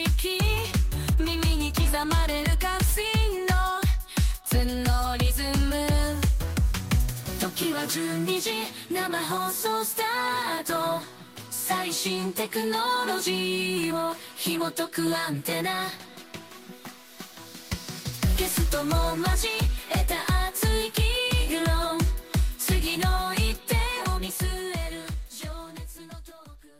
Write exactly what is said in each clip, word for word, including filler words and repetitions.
域、耳に刻まれる歌詞の全のリズム。時はじゅうにじ、生放送スタート。最新テクノロジーを紐解くアンテナ。ゲストも交えた熱い議論。次の一手を見据える情熱のトーク。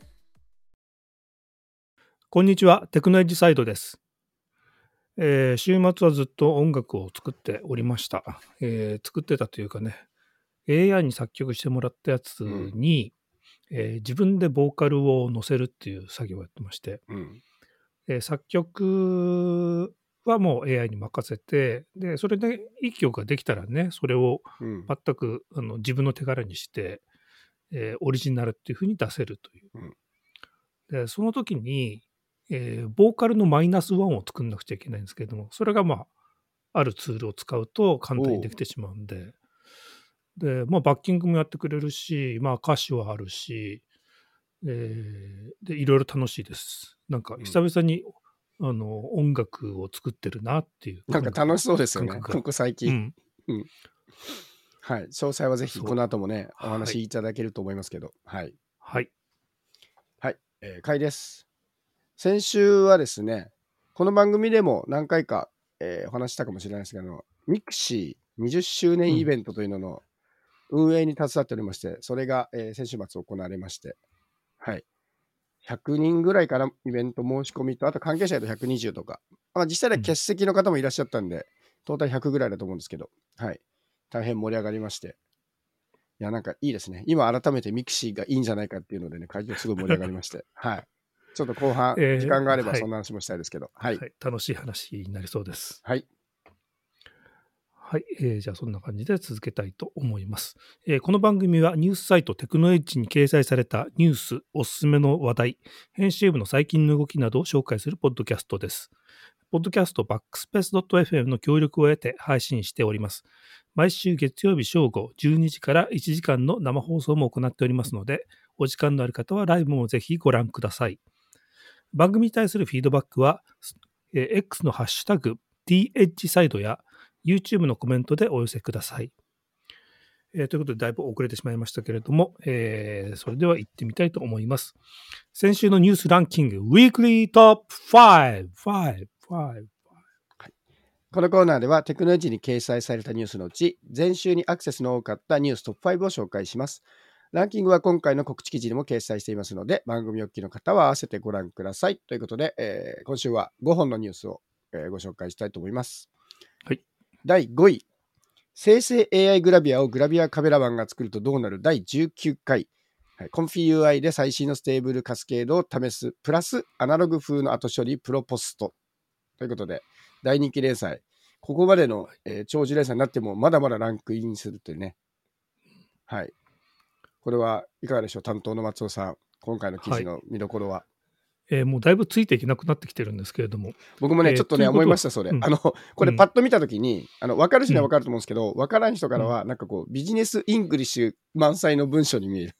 こんにちは、テクノエッジサイドです。えー週末はずっと音楽を作っておりました。えー作ってたというかね、エーアイ に作曲してもらったやつに、えー自分でボーカルを乗せるっていう作業をやってまして、 うんえー作曲はもう エーアイ に任せて、で、それでいい曲ができたらね、それをうん全くあの自分の手柄にして、えーオリジナルっていう風に出せるという。 うんで、その時に、えーボーカルのマイナスワンを作んなくちゃいけないんですけれども、それがまあ、あるツールを使うと簡単にできてしまうんで、で、まあ、バッキングもやってくれるし、まあ、歌詞はあるし、えーで、いろいろ楽しいです。なんか、 うん久々に、あの、音楽を作ってるなっていうなんか楽しそうですよね、 感覚が。 ここ最う近。 ん。 うんはい、詳細はぜひそうこの後もね、おはい話いただけると思いますけど、はい。 はい。 はい、えー、かいです。先週はですね、この番組でも何回か、えーお話したかもしれないですけど、ミクシーにじゅっしゅうねんイベントというのの運営に携わっておりまして、それが、えー先週末行われまして、はい。ひゃくにんぐらいからイベント申し込みと、あと関係者とひゃくにじゅうとか、まあ、実際では欠席の方もいらっしゃったんで、トータルひゃくぐらいだと思うんですけど、はい。大変盛り上がりまして。いや、なんかいいですね。今改めてミクシーがいいんじゃないかっていうのでね、会場すごい盛り上がりまして。はい。ちょっと後半、 えー時間があればはいそんな話もしたいですけど。はい。 はい。楽しい話になりそうです。 はい。 はい、えーじゃあそんな感じで続けたいと思います、えーこの番組はニュースサイトテクノエッジに掲載されたニュース、おすすめの話題、編集部の最近の動きなどを紹介するポッドキャストです。ポッドキャストバックスペース .fm の協力を得て配信しております。毎週月曜日正午じゅうにじからいちじかんの生放送も行っておりますので、お時間のある方はライブもぜひご覧ください。番組に対するフィードバックは、えー X のハッシュタグ ティーエッジ サイドや YouTube のコメントでお寄せください。えーということで、だいぶ遅れてしまいましたけれども、えーそれでは行ってみたいと思います。先週のニュースランキング、ウィークリートップファイブ、ファイブ、ファイブ。 このコーナーではテクノエッジに掲載されたニュースのうち、前週にアクセスの多かったニューストップファイブを紹介します。ランキングは今回の告知記事にも掲載していますので、番組お聞きの方は合わせてご覧ください。ということで、えー今週はごほんのニュースを、えーご紹介したいと思います。 はい。 だいごい、生成 エーアイ グラビアをグラビアカメラマンが作るとどうなるだいじゅうきゅうかい、はい、コンフィ ユーアイ で最新のステーブルカスケードを試す、プラスアナログ風の後処理プロポスト。ということで、大人気連載。ここまでの、えー長寿連載になってもまだまだランクインするというね。はい。これはいかがでしょう、担当の松尾さん。今回の記事の見どころは。 えーもうだいぶついていけなくなってきてるんですけれども、 僕もね、 えーちょっとね、 ということは思いました、それ。 うんあの、これうんパッと見たときに、あの、分かる人には分かると思うんですけど、分からん人からは、なんかこう、ビジネスイングリッシュ満載の文章に見える。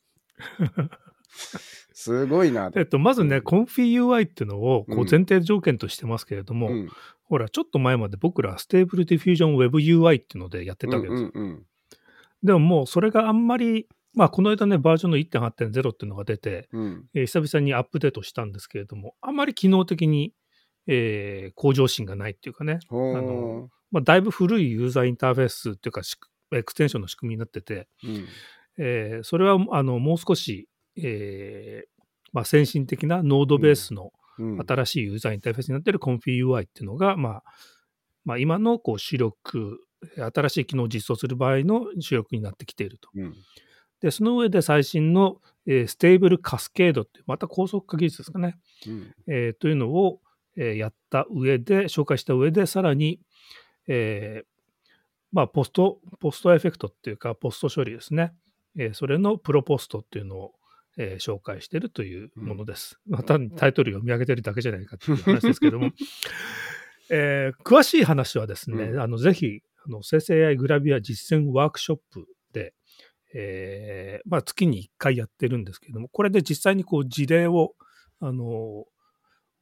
すごいなと。 えっと、まずね、 うんコンフィ ユーアイ っていうのをこううん前提条件としてますけれども、 うん。 ほら、ちょっと前まで僕らステーブルディフュージョン Web ユーアイ っていうのでやってたわけですよ。 うんうんうん。 でももうそれがあんまり、まあ、この間ね、バージョンのいってんはちてんゼロっていうのが出て、 うんえー久々にアップデートしたんですけれども、あんまり機能的に、えー向上心がないっていうかね、あのほまあ、だいぶ古いユーザーインターフェースっていうか、しくエクステンションの仕組みになってて、 ー。うんえーそれはあのもう少し、えーまあ、先進的なノードベースのうん新しいユーザーインターフェースになっている コンフィ ユーアイ っていうのが、まあまあ、今のこう主力、新しい機能を実装する場合の主力になってきていると。 うんで、その上で最新の、えーステーブルカスケードっていう、また高速化技術ですかね、 うんえーというのを、えーやった上で、紹介した上で、さらに、えーまあ、ポスト、ポストエフェクトっていうか、ポスト処理ですね。えーそれのプロポストっていうのを、えー紹介しているというものです。またタイトル読み上げてるだけじゃないかっていう話ですけども、えー詳しい話はですね、 うんあのぜひあの生成 エーアイ グラビア実践ワークショップで、えーまあ、月にいっかいやってるんですけども、これで実際にこう事例をあの、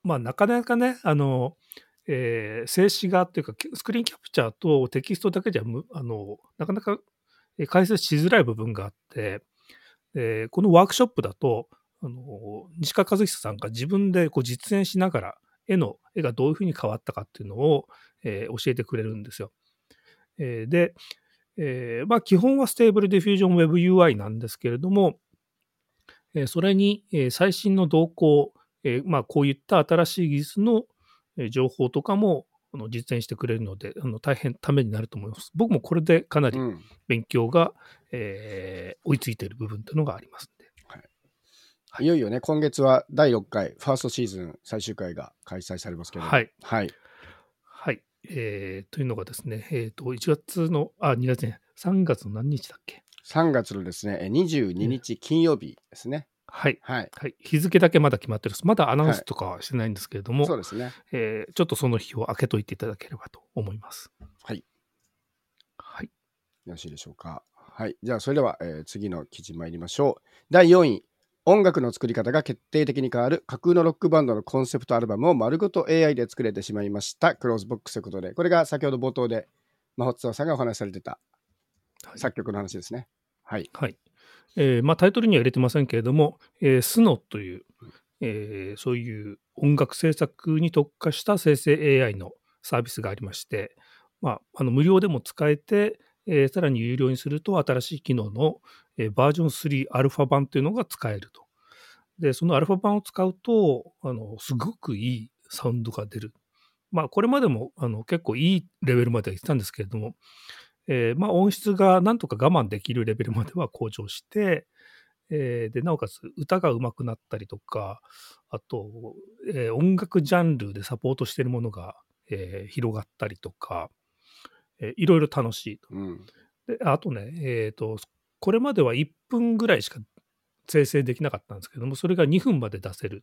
まあ、なかなかね、あの、えー静止画っていうか、スクリーンキャプチャーとテキストだけじゃむあの、なかなかえー解説しづらい部分があって、えーこのワークショップだと、あの西川和久さんが自分でこう実演しながら、絵の絵がどういうふうに変わったかっていうのを、えー教えてくれるんですよ。えーで、えーまあ、基本はステーブルディフュージョン Web ユーアイ なんですけれども、えーそれに、えー最新の動向、えーまあ、こういった新しい技術のえー情報とかもあの実演してくれるので、あの大変ためになると思います。僕もこれでかなりうん。 勉強が、えー追いついている部分というのがありますので。 はいはいいよいよね、今月はだいろっかい、ファーストシーズン最終回が開催されますけれども。 はい。 はい。 はい。えーというのがですね、えっ、と、いちがつの、あ、にがつね、さんがつの何日だっけ。 さんがつのですね、えにじゅうににち金曜日ですね。 はい。 はい。 はい、日付だけまだ決まってるんです。まだアナウンはい。 スとかはしてないんですけれども、 そうですね。 えーちょっとその日を開けといていただければと思います。 はい。 はい。 よろしいでしょうか。はい。じゃあ、それでは、えー次の記事参りましょう。だいよんい。音楽の作り方が決定的に変わる架空のロックバンドのコンセプトアルバムを丸ごと エーアイ で作れてしまいました。クローズボックスということで、これが先ほど冒頭で、マホツワさんがお話しされてたはい。 作曲の話ですね。はい。 はいえーまあ、タイトルには入れてませんけれども、えー、スノという、えーそういう音楽制作に特化した生成 エーアイ のサービスがありまして、まあ、あの無料でも使えて、えーさらに有料にすると新しい機能の、えーバージョンスリーアルファ版というのが使えると。で、そのアルファ版を使うと、あのすごくいいサウンドが出る。まあ、これまでもあの結構いいレベルまでは行ってたんですけれども、えーまあ、音質がなんとか我慢できるレベルまでは向上して、えーでなおかつ歌が上手くなったりとか、あと、えー音楽ジャンルでサポートしているものが、えー広がったりとか、えーいろいろ楽しいと。 うん。 であとね、えーと、これまではいっぷんぐらいしか生成できなかったんですけども、それがにふんまで出せる。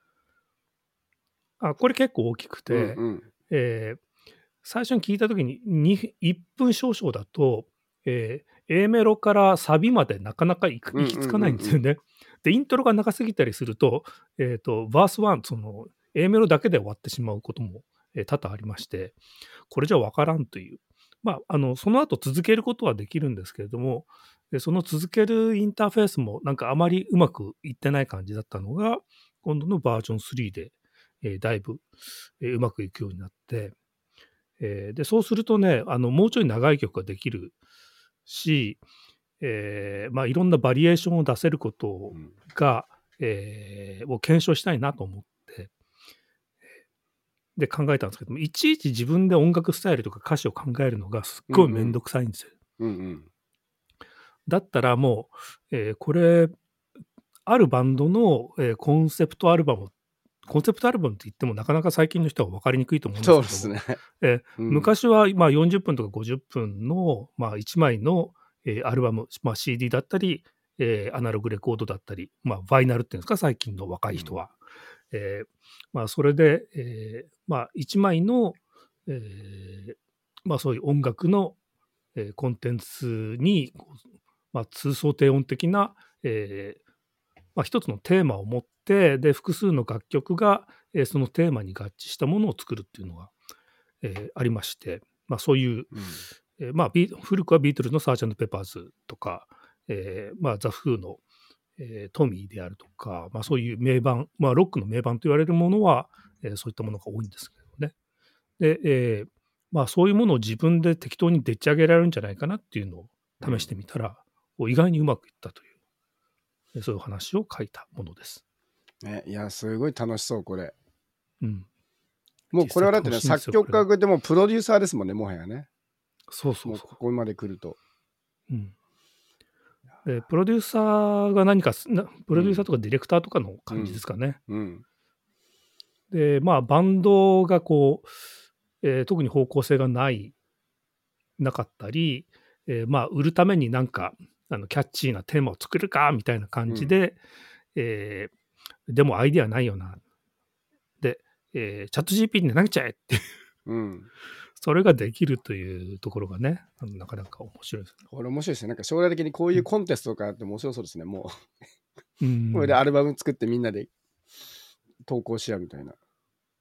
あこれ結構大きくうんて、 うん。 えー最初に聞いたときににいっぷん少々だと、えー A メロからサビまでなかなか行くうん行き着かないんですうんうんよね。で、イントロが長すぎたりすると、えっ、と、バースワン、その A メロだけで終わってしまうことも、えー多々ありまして、これじゃわからんという。まあ、あの、その後続けることはできるんですけれども、でその続けるインターフェースもなんかあまりうまくいってない感じだったのが、今度のバージョンスリーで、えーだいぶ、えーうまくいくようになって、えーで、そうするとね、あの、もうちょい長い曲ができるし、えーまあ、いろんなバリエーションを出せることうん。 が、えーを検証したいなと思って、で、考えたんですけども、いちいち自分で音楽スタイルとか歌詞を考えるのがすっごいめんどくさいんですよ。 うんうん。 だったらもう、えーこれ、あるバンドの、えーコンセプトアルバム、コンセプトアルバムって言ってもなかなか最近の人は分かりにくいと思うんですけども、 そうですね。 えーうん。 昔はまあよんじゅっぷんとかごじゅっぷんの、まあ、いちまいの、えーアルバム、まあ、シーディー だったり、えーアナログレコードだったり、まあ、バイナルっていうんですか、最近の若い人は。えーまあ、それで、えーまあ、いちまいの、えーまあ、そういう音楽の、えーコンテンツに、こうまあ、通奏低音的な、えーまあ、一つのテーマを持って、で、複数の楽曲が、えーそのテーマに合致したものを作るっていうのが、えーありまして、まあ、そういう、 うん。 えーまあ、ビー古くはビートルズのサーチャンドペパーズとか、えーまあ、ザ・フーの、えートミーであるとか、まあ、そういう名盤、まあ、ロックの名盤と言われるものは、えーそういったものが多いんですけどね。で、えーまあ、そういうものを自分で適当にでっち上げられるんじゃないかなっていうのを試してみたら、こう意外にうまくいったという、えーそういう話を書いたものです。 ね、いや、すごい楽しそう、これ。 うん。 もうこれはだってね、 実際楽しいんです作よ曲家でもプロデューサーですもんね、もはやね。 そうそうそもうここまで来ると。 う。うん。で、プロデューサーが何かす、なプロデューサーとかディレクターとかの感じですかね。 うん。 で、まあ、バンドがこう、えー特に方向性がない、なかったり、えーまあ、売るためになんか、あのキャッチーなテーマを作るかみたいな感じで、えーでもアイディアないよな。で、えーチャット ジーピーティー に投げちゃえっていう、 うん。 それができるというところがね、あのなかなか面白いです。 これ面白いですね。なんか将来的にこういうコンテストとかあって面白そうですね。もうう、これでん、 アルバム作ってみんなで投稿し合うみたいな。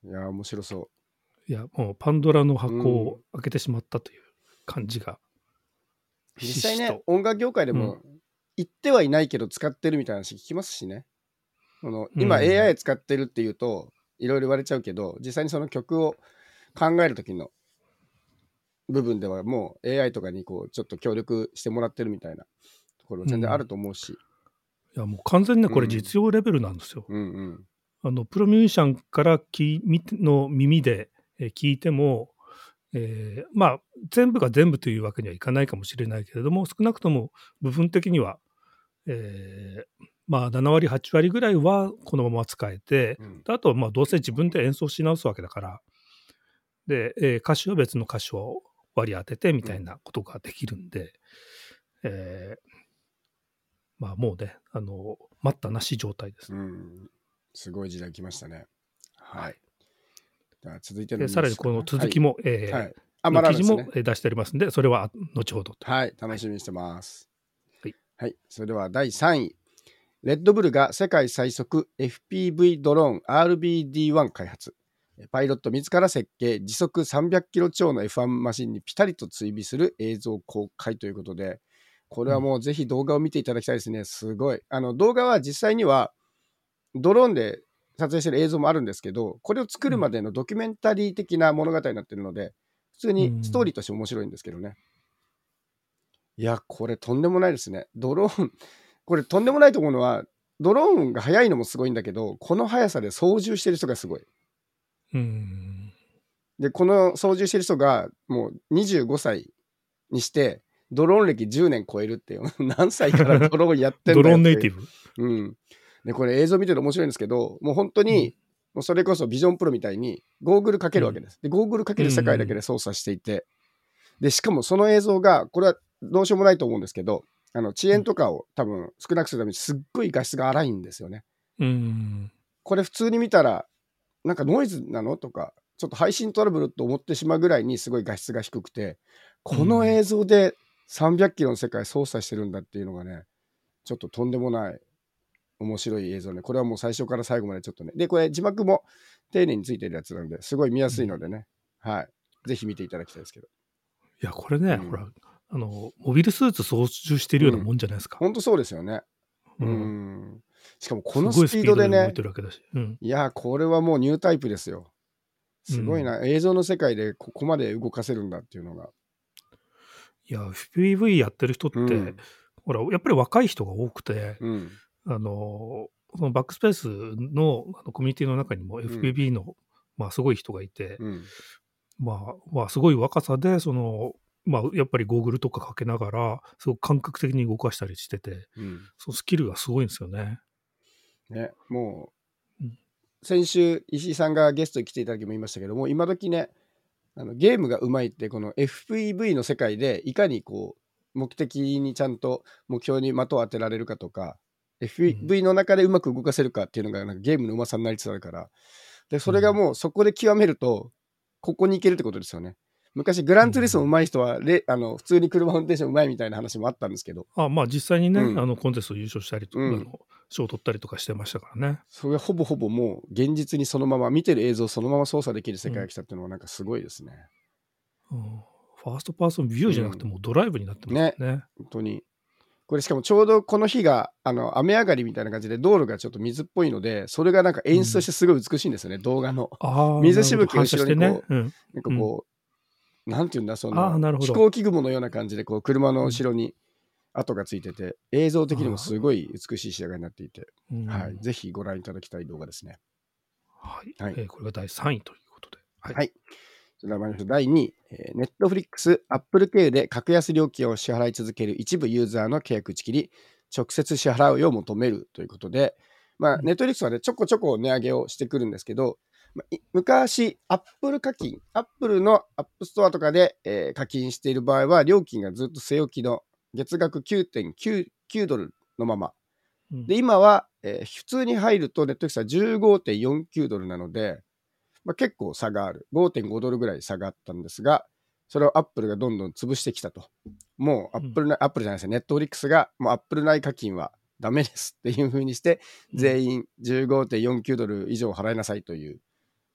いや、面白そいや、もうパンドラの箱うんを開けてしまったという感じが、 う。実際ねひしひしと、 音楽業界でも言ってはいないけど使ってるみたいな話聞きますしね。この今、 うんエーアイ 使ってるっていうといろいろ言われちゃうけど、実際にその曲を考える時の部分ではもう エーアイ とかにこうちょっと協力してもらってるみたいなところ全然あると思うし、 いやもう完全にね、これうん実用レベルなんですよ。 うんうんあのプロミュージシャンからきみの耳でえー聞いても、えーまあ全部が全部というわけにはいかないかもしれないけれども、少なくとも部分的には、えーまあなな割はち割ぐらいはこのまま使えて、 うんあとはまあどうせ自分で演奏し直すわけだから、で、えー歌詞は別の歌詞を割り当ててみたいなことができるんで、えーまあもうね、あの待ったなし状態です。 うんすごい時代来ましたね。はい。 はいでは続いてのでニュースさらにこの続きも、 はい、 えーはい、あのまだですね。 記事もえー出しておりますので、それは後ほどと。 はい、楽しみにしてます。 はい、 はい、それではだいさんい。レッドブルが世界最速 エフピーブイ ドローン アールビーディーワン 開発。パイロット自ら設計、時速さんびゃくキロ超の エフワン マシンにピタリと追尾する映像公開ということで、これはもうぜひ動画を見ていただきたいですね。すごい。あの動画は実際にはドローンで撮影してる映像もあるんですけど、これを作るまでのドキュメンタリー的な物語になってるので、普通にストーリーとして面白いんですけどね。いや、これとんでもないですね。ドローン、これとんでもないと思うのは、ドローンが速いのもすごいんだけど、この速さで操縦してる人がすごい。 うんで、この操縦してる人がもうにじゅうごさいにして、ドローン歴じゅうねん超えるっていう、何歳からドローンやってんだよっていう。 ドローンネイティブ。 うん。で、これ映像見てる面白いんですけど、もう本当に、もうそれこそビジョンプロみたいにゴーグルかけるわけです。で、ゴーグルかける世界だけで操作していて、で、しかもその映像が、これはどうしようもないと思うんですけど、あの遅延とかを多分少なくするためにすっごい画質が荒いんですよね。 うんこれ普通に見たら、なんかノイズなのとか、ちょっと配信トラブルと思ってしまうぐらいにすごい画質が低くて、この映像でさんびゃくキロの世界操作してるんだっていうのがね、ちょっととんでもない面白い映像ね。これはもう最初から最後までちょっとね。で、これ字幕も丁寧についてるやつなんで、すごい見やすいのでね。うん、はい。ぜひ見ていただきたいですけど。 いや、これね、 うん、 ほら、あの、モビルスーツ操縦してるようなもんじゃないですか。 本当、うん、そうですよね。 うん。 うんしかもこのスピードでね、 うん、 いや、これはもうニュータイプですよ。すごいな、うん、映像の世界でここまで動かせるんだっていうのが。 いや、エフピーブイ やってる人って、うん、ほら、やっぱり若い人が多くて、うん、あの、そのバックスペースのあのコミュニティの中にも エフピーブイ の、うん、まあ、すごい人がいて、うん、まあ、まあ、すごい若さで、その、まあ、やっぱりゴーグルとかかけながら、すごく感覚的に動かしたりしてて、うん、そのスキルがすごいんですよね。 ね、もう、うん、先週、石井さんがゲストに来ていただきも言いましたけども、今時ね、あのゲームがうまいって、この エフピーブイ の世界で、いかにこう、目的にちゃんと目標に的を当てられるかとか、エフピーブイ の中でうまく動かせるかっていうのが、なんかゲームのうまさになりつつあるから、で、それがもうそこで極めると、ここに行けるってことですよね。昔グランツーリスモ上手い人はレ、あの普通に車運転手上手いみたいな話もあったんですけど、 あまあ実際にね、うん、あのコンテスト優勝したりとか、うん、あの賞を取ったりとかしてましたからね。 それがほぼほぼもう現実にそのまま見てる映像をそのまま操作できる世界が来たっていうのはなんかすごいですね、 うんうん、ファーストパーソンビューじゃなくてもうドライブになってますね、 うん、ね本当にこれしかもちょうどこの日があの雨上がりみたいな感じで道路がちょっと水っぽいので、それがなんか演出としてすごい美しいんですよね、うん、動画の水しぶきを後ろにこう、ね、うん、なんかこう、うん、なんていうんだその飛行機雲のような感じでこう車の後ろに跡がついてて、映像的にもすごい美しい仕上がりになっていて、はい、ぜひご覧いただきたい動画ですね。 はい、はいえー、これがだいさんいということで、 はい、はい、それでは参りましょう。だいにい、えー、Netflix、Apple Pay で格安料金を支払い続ける一部ユーザーの契約打ち切り、直接支払うよう求めるということで、まあ、Netflix はね、ちょこちょこ値上げをしてくるんですけど、まあ、昔、Apple 課金、Apple の App Store とかで、えー、課金している場合は、料金がずっと据え置きの月額 きゅうてんきゅうドルのまま。で、今は、えー、普通に入ると Netflix は じゅうごてんよんきゅうドルなので、まあ、結構差がある。ごてんごドルぐらい差があったんですが、それを Apple がどんどん潰してきたと。もう Apple な、うん、Apple じゃないですね、Netflix がもう Apple 内課金はダメですっていう風にして、全員 じゅうごてんよんきゅうドル以上払いなさいという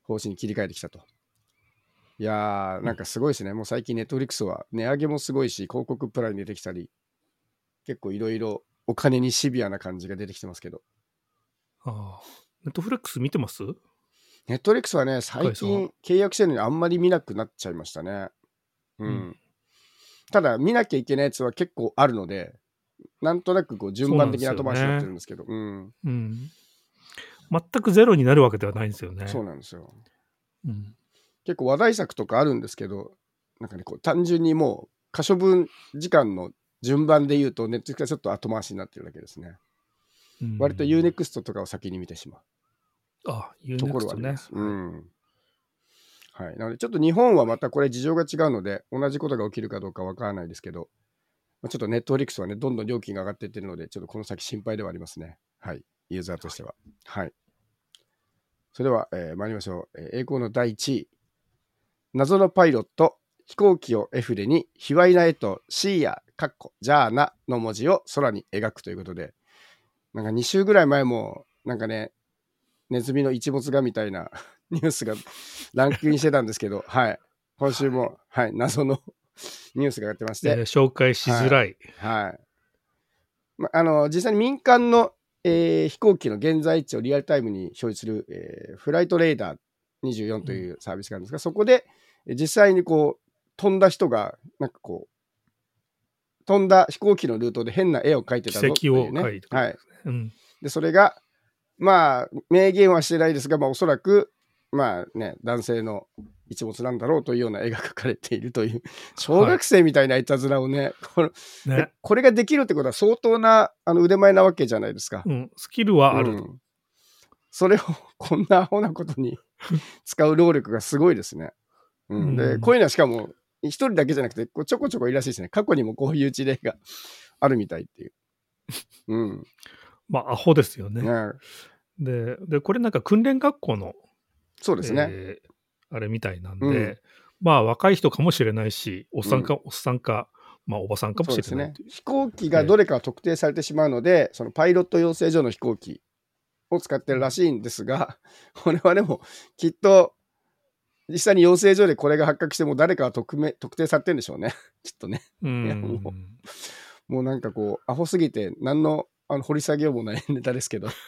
方針に切り替えてきたと。いやー、なんかすごいですね。もう最近ネットフリックスは値上げもすごいし、広告プランに出てきたり、結構いろいろお金にシビアな感じが出てきてますけど。 ああ。ネットフレックス見てます？ ネットフリックスはね、最近契約してるのにあんまり見なくなっちゃいましたね。うん。うん、ただ、見なきゃいけないやつは結構あるので、なんとなくこう順番的に後回しになってるんですけど。う、ね、うんうん。 全くゼロになるわけではないんですよね。 そうなんですよ。 うん、 結構話題作とかあるんですけど、なんかね、こう単純にもう可処分時間の順番で言うと、ネットフリックスがちょっと後回しになってるだけですね。うん、割と ユーネクスト とかを先に見てしまう。 あ、ユーネクストね。 うん。はい。なので、ちょっと日本はまたこれ事情が違うので、同じことが起きるかどうかわからないですけど、ちょっとネットフリックスはね、どんどん料金が上がっていってるので、ちょっとこの先心配ではありますね。はい。ユーザーとしては。はい。はい、それでは、えー、参りましょう。えー、栄光のだいいちい。謎のパイロット、飛行機を絵筆に、卑猥な絵とシーや、カッコ、ジャーナの文字を空に描くということで、なんかに週ぐらい前も、なんかね、ネズミの一物がみたいなニュースがランクインしてたんですけど、はい。今週も、はい、謎のニュースがやってまして、 えー、紹介しづらい。 はい。はい、ま、あの、実際に民間の、えー、飛行機の現在位置をリアルタイムに表示する、えー、フライトレーダーにじゅうよんというサービスがあるんですが、うん、そこで実際にこう、飛んだ人が、なんかこう、飛んだ飛行機のルートで変な絵を描いてたぞっていうね。 奇跡を描いて、 はい。 うん。 で、それが、まあ、明言はしてないですが、まあ、おそらく、まあね、男性の一物なんだろうというような絵が描かれているという、小学生みたいないたずらをね、はい、これ、ね、これができるってことは相当なあの腕前なわけじゃないですか。 うん、スキルはある、うん。 それをこんなアホなことに使う労力がすごいですね。うん、で、こういうのはしかも、一人だけじゃなくて、こうちょこちょこいるらしいですね。過去にもこういう事例があるみたいっていう。うん。 まあ、アホですよね。ねで, で、これなんか訓練学校の、 そうですね。 えー、あれみたいなんで、うん、まあ若い人かもしれないし、おっさんか、うん、おっさんか、まあおばさんかもしれないという。 そうですね。飛行機がどれか特定されてしまうので、えー、そのパイロット養成所の飛行機を使ってるらしいんですが、これはでもきっと実際に養成所でこれが発覚しても誰かは 特, め特定されてるんでしょうね。きっとね。うんいやもう、もうなんかこう、アホすぎて何のあの掘り下げようもないネタですけど、はい、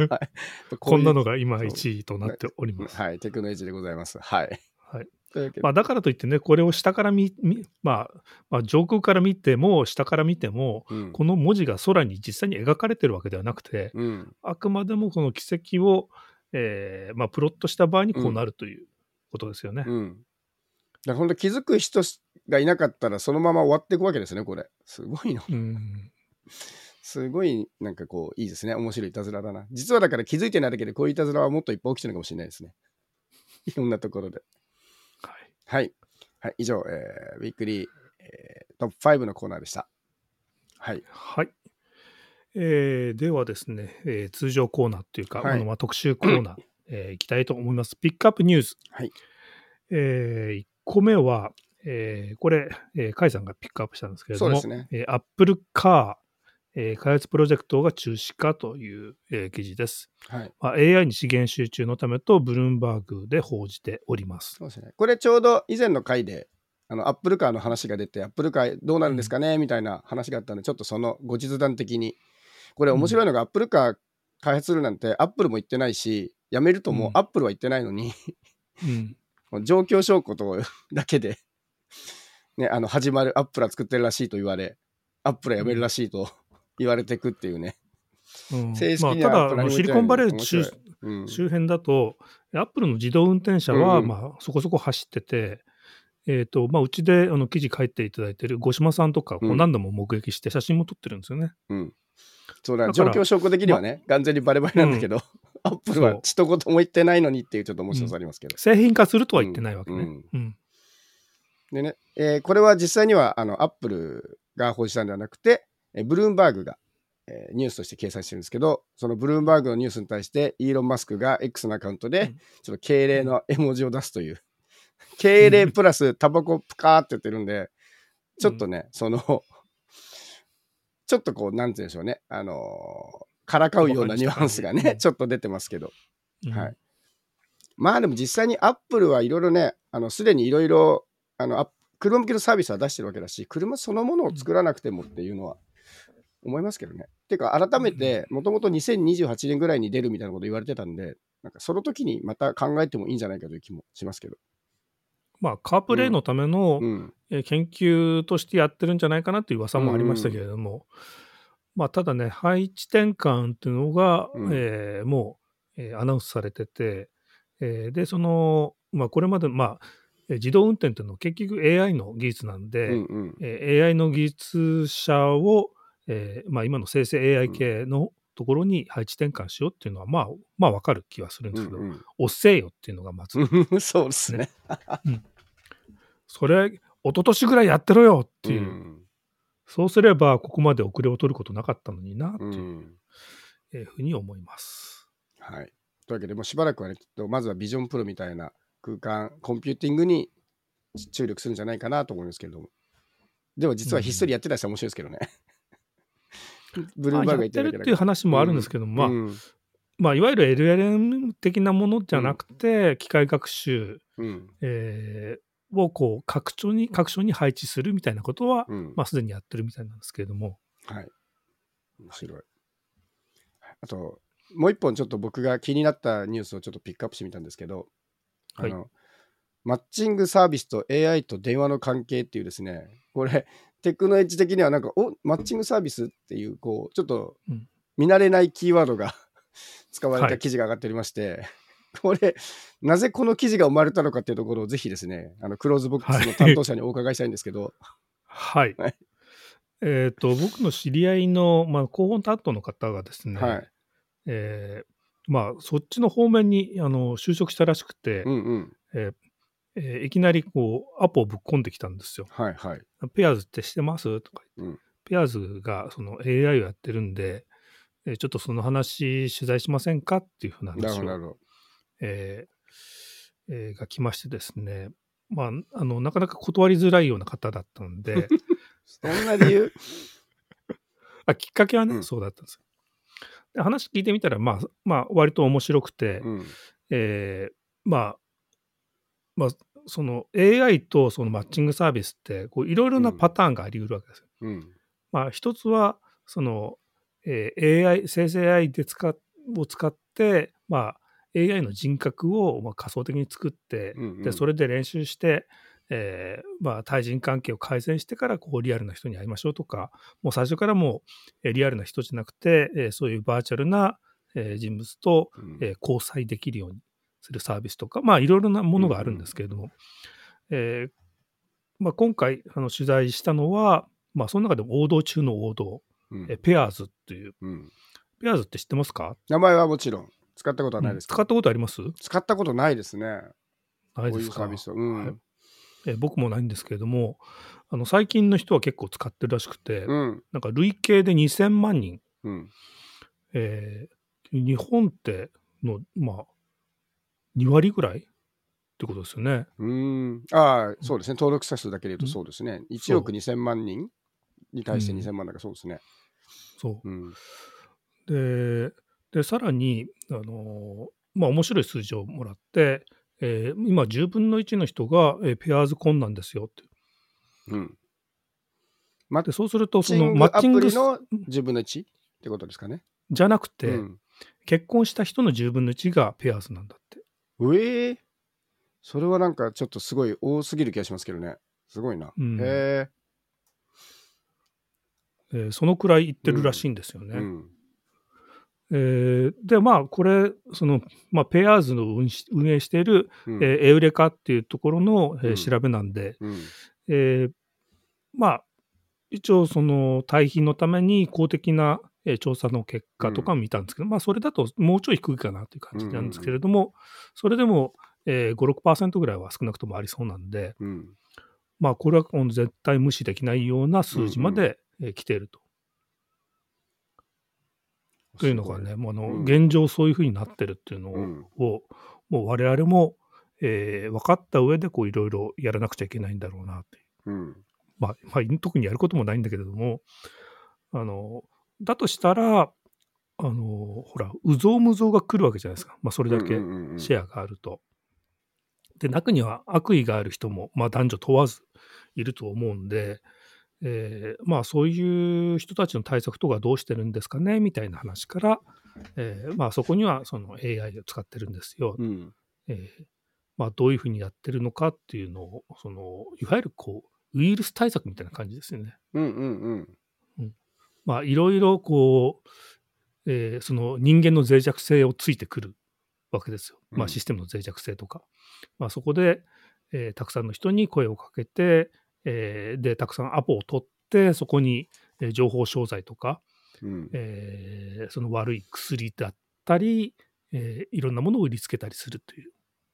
こ, こんなのが今いちいとなっております。 はい、テクノエッジでございます。はい。 はい、まあ、だからといってね、これを下から見、まあ、まあ、上空から見ても、下から見ても、うん、この文字が空に実際に描かれてるわけではなくて、うん、あくまでもこの軌跡を、えーまあ、プロットした場合にこうなるということですよね。 うんうん、だから本当気づく人がいなかったら、そのまま終わっていくわけですね、これ。すごいな。うんすごいなんかこういいですね。面白いいたずらだな。実はだから気づいてないだけでこういういたずらはもっといっぱい起きてるかもしれないですね。いろんなところで。はい。はい。はい、以上、えー、ウィークリー、えー、トップごのコーナーでした。はい。 はい。えー、ではですね、えー、通常コーナーというか、はい、まあ特集コーナー、えー、いきたいと思います。ピックアップニュース。はい。えー、いっこめは、えー、これ、えー、甲斐さんがピックアップしたんですけれども、そうですね。えー、Apple Car、えー、開発プロジェクトが中止かという、えー、記事です、はいまあ、エーアイ に資源集中のためとブルームバーグで報じております。 そうですね、これちょうど以前の回であのアップルカーの話が出てアップルカーどうなるんですかね、うん、みたいな話があったのでちょっとその後日談的にこれ面白いのが、うん、アップルカー開発するなんてアップルも言ってないしやめるともうアップルは言ってないのに、うん、状況証拠とだけで、ね、あの始まるアップルは作ってるらしいと言われアップルはやめるらしいと、うん言われていくっていうね。 うん、正式にはまあ、ただシリコンバレー周、うん、周辺だと、アップルの自動運転車は、うんうん、まあ、そこそこ走ってて、えーとまあ、うちであの記事書いていただいている五島さんとかこう何度も目撃して写真も撮ってるんですよね。 うん、そうだ、状況証拠的にはね、ま、完全にバレバレなんだけど、うん、アップルは一言も言ってないのにっていうちょっと面白さありますけど、うん、 製品化するとは言ってないわけね。うんうん、 でね、えー、これは実際にはあのアップルが報じたんではなくて、ブルームバーグが、えー、ニュースとして掲載してるんですけど、そのブルームバーグのニュースに対してイーロン・マスクが X のアカウントでちょっと敬礼の絵文字を出すという、うん、敬礼プラスタバコプカーって言ってるんで、ちょっとね、うん、そのちょっとこうなんて言うんでしょうね、あのー、からかうようなニュアンスがね、うん、ちょっと出てますけど、うん、はい。 まあでも実際にアップルはいろいろね、あのすでにいろいろあのアッ車向けのサービスは出してるわけだし、車そのものを作らなくてもっていうのは思いますけどね。てか改めて、もともとにせんにじゅうはちねんぐらいに出るみたいなこと言われてたんで、なんかその時にまた考えてもいいんじゃないかという気もしますけど。 まあ、カープレイのための、 うん。 えー研究としてやってるんじゃないかなという噂もありましたけれども、まあ、ただね、配置転換っていうのが、 うんえーもう、えーアナウンスされてて、えーで、その、まあ、これまで、まあ、えー自動運転っていうのは結局 エーアイ の技術なんで、 うんうんえー エーアイ の技術者を、えーまあ、今の生成 エーアイ 系のところに配置転換しようっていうのは、まあ、まあ、わかる気はするんですけど、 うんおっせえよっていうのがまず、 うんそうですね。 それ、一昨年ぐらいやってろよっていう、 んそうすればここまで遅れを取ることなかったのになってういう、 んえーふうに思います。 はい。というわけで、もうしばらくはね、きっとまずはビジョンプロみたいな空間、コンピューティングに注力するんじゃないかなと思いますけれども。でも実はひっそりやってたりしたら面白いですけどね。ブルーバーグが言まあやってるっていうってるだけだけど。 話もあるんですけども、まあ、 うんまあいわゆる エルエルエム 的なものじゃなくて、機械学習、 うんえーをこう拡張に拡張に配置するみたいなことは、 うんまあすでにやってるみたいなんですけれども、 はい。面白い。あと、もう一本ちょっと僕が気になったニュースをちょっとピックアップしてみたんですけど、 はいあのマッチングサービスと エーアイ と電話の関係っていうですね、これ、テクノエッジ的にはなんか、おマッチングサービスっていう、こう、ちょっとうん見慣れないキーワードが使われはいた記事が上がっておりまして、これ、なぜこの記事が生まれたのかっていうところをぜひですね、あのクローズボックスの担当者にお伺いしたいんですけど、 はい。 はいえっ、と、僕の知り合いの、まあ、広報担当の方がですね、 はい。 えーまあ、そっちの方面にあの就職したらしくて、 うんうん。 えーえーいきなりこうアポをぶっ込んできたんですよ。 はいはい。 ペアーズってしてますとか言って、 うんペアーズがその エーアイ をやってるんで、えーちょっとその話取材しませんかっていうふうな話を、 なるほどなるほど。 えーえーが来ましてですね、まあ、あのなかなか断りづらいような方だったんで、 そんな理由あきっかけはね、 うんそうだったんですよ。で話聞いてみたら、まあ、まあ、割と面白くて、 うんえーまあ、まあ、その エーアイ とそのマッチングサービスってこういろいろなパターンがあり得るわけですよ。 うんまあ、一つはその、えー エーアイ 生成 エーアイ で使っを使って、まあ、エーアイ の人格をまあ仮想的に作って、 うんうんでそれで練習して、えーまあ、対人関係を改善してからこうリアルな人に会いましょうとか、もう最初からもうえーリアルな人じゃなくて、えーそういうバーチャルな、えー人物と、 うんえー交際できるようにするサービスとか、まあ、いろいろなものがあるんですけれども、えーまあ、今回あの取材したのは、まあ、その中でも王道中の王道、 うんえーペアーズっていう、 うんペアーズって知ってますか？ 名前はもちろん使ったことはないですけど、 うん使ったことあります？ 使ったことないですね。 ないですか？ こういうサービスを。うん。 はいえー僕もないんですけれども、あの最近の人は結構使ってるらしくて、 うん。 なんか累計でにせんまんにん、 うん。 えー日本っての、まあ、に割ぐらいってことですよね。 うーん。ああ、そうですね。登録者数だけで言うとうんそうですね。いちおくにせんまん人に対してうんにせんまんだからそうですね。 そううん。 で、でさらに、あのまあ、面白い数字をもらって、えー今、じゅうぶんのいちの人が、えーペアーズ婚なんですよって。 うん。マッでそうすると、そチングのマッチングアプリのじゅうぶんのいちってことですかね。 じゃなくて、 うん。 結婚した人のじゅうぶんのいちがペアーズなんだって。 うえー、それはなんかちょっとすごい多すぎる気がしますけどね。すごいな。 うんへえーそのくらい言ってるらしいんですよえ。 ね。 うん。 えーで、まあ、これ、その、まあ、ペアーズの運し運営している、 うん。 えーエウレカっていうところの、えーうん調べなんで、 うん。 えーまあ、一応、その、対比のために公的な、えー調査の結果とかを見たんですけど、まあ、それだともうちょい低いかなという感じなんですけれども、それでも、えー、ご、ろくパーセントぐらいは少なくともありそうなんで、 うん。 まあ、これはもう絶対無視できないような数字まで、えー来ていると。というのがね、もうあの、 うん現状そういうふうになってるっていうのを、 うんをもう我々も、えー分かった上でこういろいろやらなくちゃいけないんだろうなっていう。 うん。 まあ、まあ、特にやることもないんだけれども、あの、だとしたら、 あのほらうぞうむぞうが来るわけじゃないですか、まあ、それだけうんうんうんうんシェアがあると。で中には悪意がある人も、まあ、男女問わずいると思うんで、えーまあ、そういう人たちの対策とかどうしてるんですかねみたいな話から、えーまあ、そこにはその エーアイ を使ってるんですよ。 うんえーまあ、どういうふうにやってるのかっていうのをそのいわゆるこうウイルス対策みたいな感じですよね。 うんうんうんまあいろいろこう、えーその人間の脆弱性をついてくるわけですよ。まあ、 うんシステムの脆弱性とか。まあ、そこで、えーたくさんの人に声をかけて、えーでたくさんアポを取ってそこに、えー情報商材とか、 うんえーその悪い薬だったり、えーいろんなものを売りつけたりするという。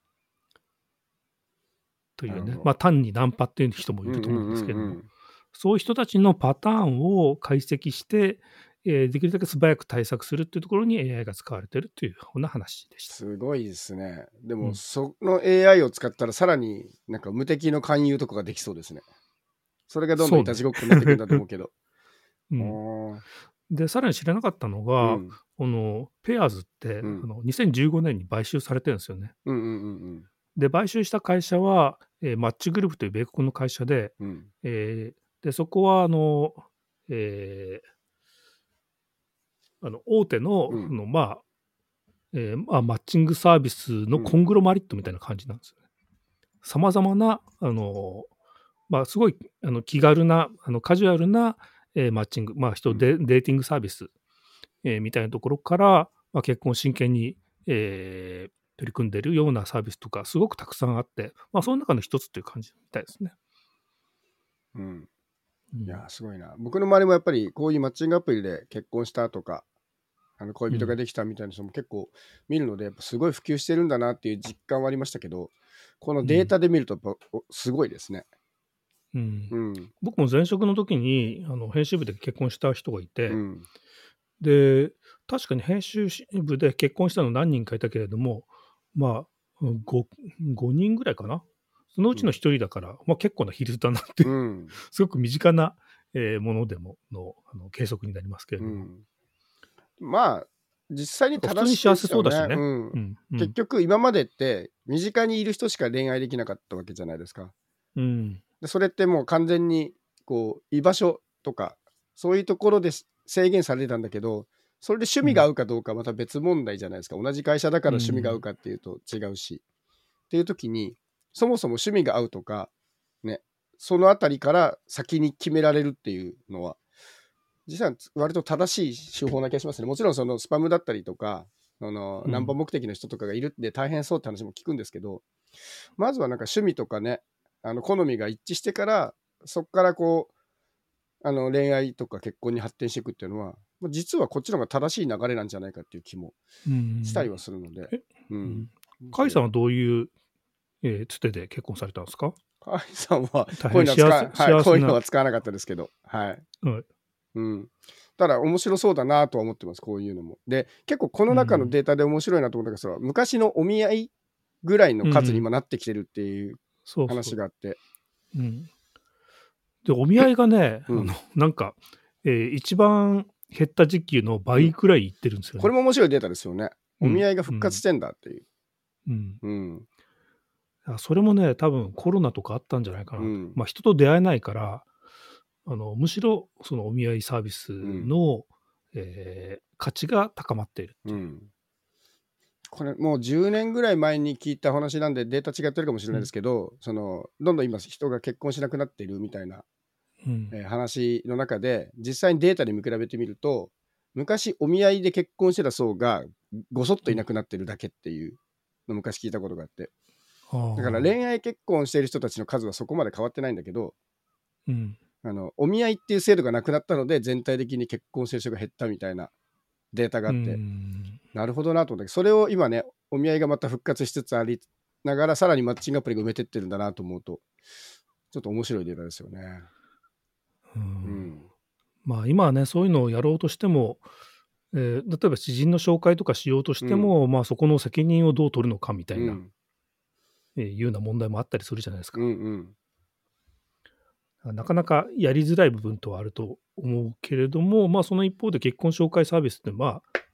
というね、 なるほどまあ、単にナンパっていう人もいると思うんですけれども、そういう人たちのパターンを解析して、えーできるだけ素早く対策するっていうところに エーアイ が使われているというような話でした。 すごいですね。でも、 うんその エーアイ を使ったらさらになんか無敵の勧誘とかができそうですね。それがどんどんいたちごっこになってくるんだと思うけど。 うんあーでさらに知らなかったのが、 うんこのペアーズって、 うんあのにせんじゅうごねんに買収されてるんですよね。 うんうんうんで買収した会社は、えーマッチグループという米国の会社で、 うんうんえーでそこはあの、えーあの大手の、 うんあのまあえーまあ、マッチングサービスのコングロマリットみたいな感じなんですよね。さまざまな、あのまあ、すごいあの気軽な、あのカジュアルな、えーマッチング、まあ、人でデーティングサービス、えーみたいなところから、まあ、結婚を真剣に、えー取り組んでいるようなサービスとか、すごくたくさんあって、まあ、その中の一つという感じみたいですね。 うんうんいやーすごいな。僕の周りもやっぱりこういうマッチングアプリで結婚したとか、あの恋人ができたみたいな人も結構見るので、やっぱすごい普及してるんだなっていう実感はありましたけど、このデータで見るとやっぱおすごいですね。 うんうん僕も前職の時にあの編集部で結婚した人がいて、 うんで確かに編集部で結婚したの何人かいたけれども、まあ 5, 5人ぐらいかな。そのうちのひとりだから、まあ、結構な比率だなっていう、 うんすごく身近な、えーものでものあの計測になりますけれども、 うんまあ実際に普通正しいに幸せですよね。 そうだしね。 うんうんうん結局今までって身近にいる人しか恋愛できなかったわけじゃないですか。 うんでそれってもう完全にこう居場所とかそういうところで制限されてたんだけど、それで趣味が合うかどうかはまた別問題じゃないですか。同じ会社だから趣味が合うかっていうと違うし、っていう時にそもそも趣味が合うとかね、そのあたりから先に決められるっていうのは実は割と正しい手法な気がしますね。もちろんそのスパムだったりとか、あのうんナンパ目的の人とかがいるって大変そうって話も聞くんですけど、まずはなんか趣味とかね、あの好みが一致してから、そこからこうあの恋愛とか結婚に発展していくっていうのは、実はこっちの方が正しい流れなんじゃないかっていう気もうんしたりはするので、 えうん。 甲斐さんはどういう、えーつてで結婚されたんですか？ 甲斐さんは大こういうのは使わ、 変幸せはい、 幸せなこういうのは使わなかったですけど、はい。 うんうん。ただ面白そうだなとは思ってます、こういうのも。で、結構この中のデータで面白いなと思ったのが、それは昔のお見合いぐらいの数に今なってきてるっていうそうそう話があって、 うん、でお見合いがね、 うんあのなんか、えー一番減った時期の倍くらいいってるんですよね。 これも面白いデータですよね。 うんお見合いが復活してんだっていう。 うんうん。 あそれもね多分コロナとかあったんじゃないかなと、 うんまあ、人と出会えないからあのむしろそのお見合いサービスの、えー価値が高まっているっていう。 うん。これもうじゅうねんぐらい前に聞いた話なんでデータ違ってるかもしれないですけど、そのどんどん今人が結婚しなくなっているみたいな、 うんえー話の中で実際にデータで見比べてみると、昔お見合いで結婚してた層がごそっといなくなってるだけっていうのを昔聞いたことがあって、 あーだから恋愛結婚している人たちの数はそこまで変わってないんだけど、 うんあのお見合いっていう制度がなくなったので全体的に結婚してる人が減ったみたいなデータがあって、 うんなるほどなと思ったけど、それを今ねお見合いがまた復活しつつありながらさらにマッチングアプリが埋めてってるんだなと思うとちょっと面白いデータですよね。 うんうんまあ今はねそういうのをやろうとしても、えー例えば知人の紹介とかしようとしても、まあそこの責任をどう取るのかみたいな、 うんえーいうような問題もあったりするじゃないですか。 うんうんなかなかやりづらい部分とはあると思うけれども、まあ、その一方で結婚紹介サービスって、まあ、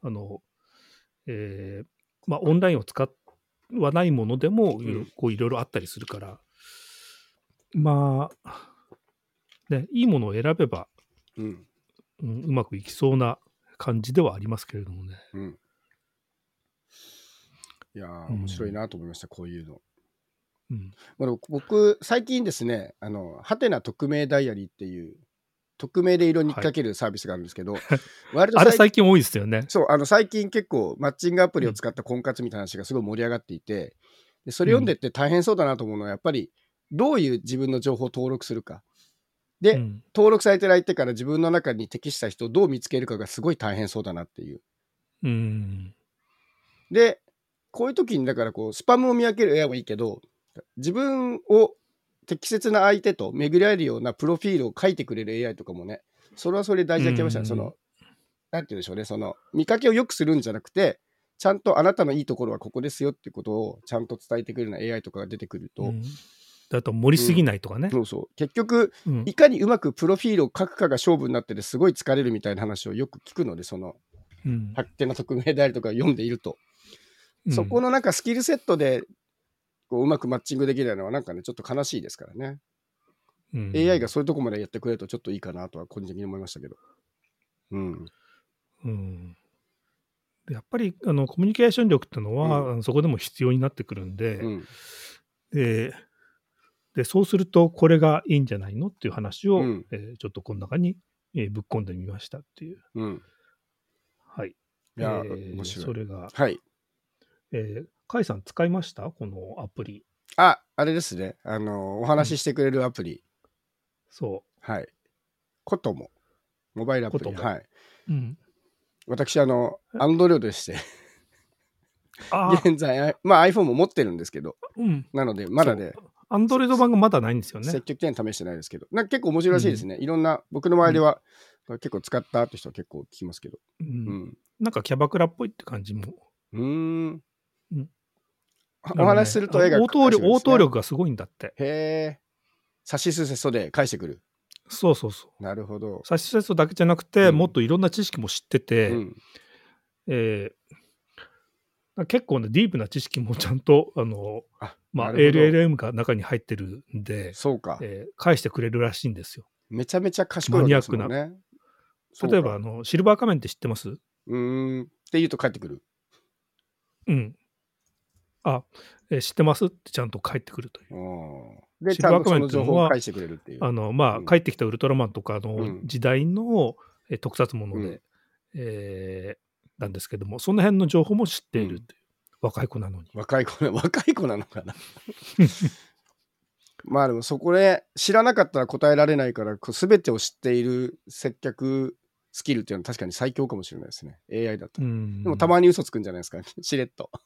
あの、えーまあ、オンラインを使わないものでも、 うんこういろいろあったりするから、まあ、ね、いいものを選べば、 うんうん、うまくいきそうな感じではありますけれどもね。 うんいやーうん面白いなと思いました、こういうの。 うん、 まあ、でも僕最近ですね、あのハテナ匿名ダイアリーっていう匿名で色にかけるサービスがあるんですけど、割とあれ最最近多いですよね。 そうあの最近結構マッチングアプリを使った婚活みたいな話がすごい盛り上がっていて、でそれ読んでって大変そうだなと思うのはやっぱりどういう自分の情報を登録するかで、 うん登録されてる相手から自分の中に適した人をどう見つけるかがすごい大変そうだなっていう。 うんでこういう時にだからこうスパムを見分ける エーアイ もいいけど、自分を適切な相手と巡り合えるようなプロフィールを書いてくれる エーアイ とかもね、それはそれで大事な気がしましたね。 うんそのなんて言うんでしょうね、その見かけを良くするんじゃなくて、ちゃんとあなたのいいところはここですよっていうことをちゃんと伝えてくれるような エーアイ とかが出てくると、 うんだと盛りすぎないとかね。 そうそう結局うんいかにうまくプロフィールを書くかが勝負になっててすごい疲れるみたいな話をよく聞くので、そのうんハテナ匿名であるとか読んでいると、 うんそこのなんかスキルセットでこううまくマッチングできないのはなんかねちょっと悲しいですからね、 うんエーアイ がそういうとこまでやってくれるとちょっといいかなとは個人的に思いましたけど、うんうんでやっぱりあのコミュニケーション力っていうのは、 うんあのそこでも必要になってくるんで、 うんででそうするとこれがいいんじゃないのっていう話を、 うんえーちょっとこの中に、えーぶっ込んでみましたっていう。 うんはい。 いや、 えー面白い。 それが、 はい。 えー、甲斐さん使いましたこのアプリ。 あ、あれですね。あの、お話ししてくれるアプリ。 そはい。コトモ。モバイルアプリ。 コトモはい。 う。うん。 私、あの、 えアンドロイドでして、 ああ、 現在、あまあ iPhone も持ってるんですけど、 うん。 なので、まだね、 アンドロイド版がまだないんですよね。 積極的に試してないですけど、なんか結構面白いらしいですね。いろんな、僕の周りでは、結構使ったって人は結構聞きますけど。 う。 うんん。 なんかキャバクラっぽいって感じも。 うーん。 うんお話しすると絵が応答力、応答力がすごいんだって。 へえ。さしすせそで返してくる。 そうそうそう。 なるほど。 サシセスだけじゃなくて、 うんもっといろんな知識も知ってて、 うん。 えー結構ね、ディープな知識もちゃんと、あの、 あ、 まあ、 なるほどエルエルエム が中に入ってるんで、 そうか。 えー返してくれるらしいんですよ。 めちゃめちゃ賢いわけですもんね。そうか例えば、あの、シルバー仮面って知ってます？ うーん。って言うと帰ってくる。 うん。あ、えー知ってますってちゃんと返ってくるという。 うん。で、ちゃんとその情報を返してくれるっていう。 あの、まあ、 うん帰ってきたウルトラマンとかのうん時代の、えー特撮もので、 うんえーなんですけども、その辺の情報も知っているという。若い子なのに。 若い子ね、若い子なのかな。まあでもそこで知らなかったら答えられないから、こう全てを知っている接客スキルっていうのは確かに最強かもしれないですね。エーアイ だったら。 うんでもたまに嘘つくんじゃないですか、しれっと。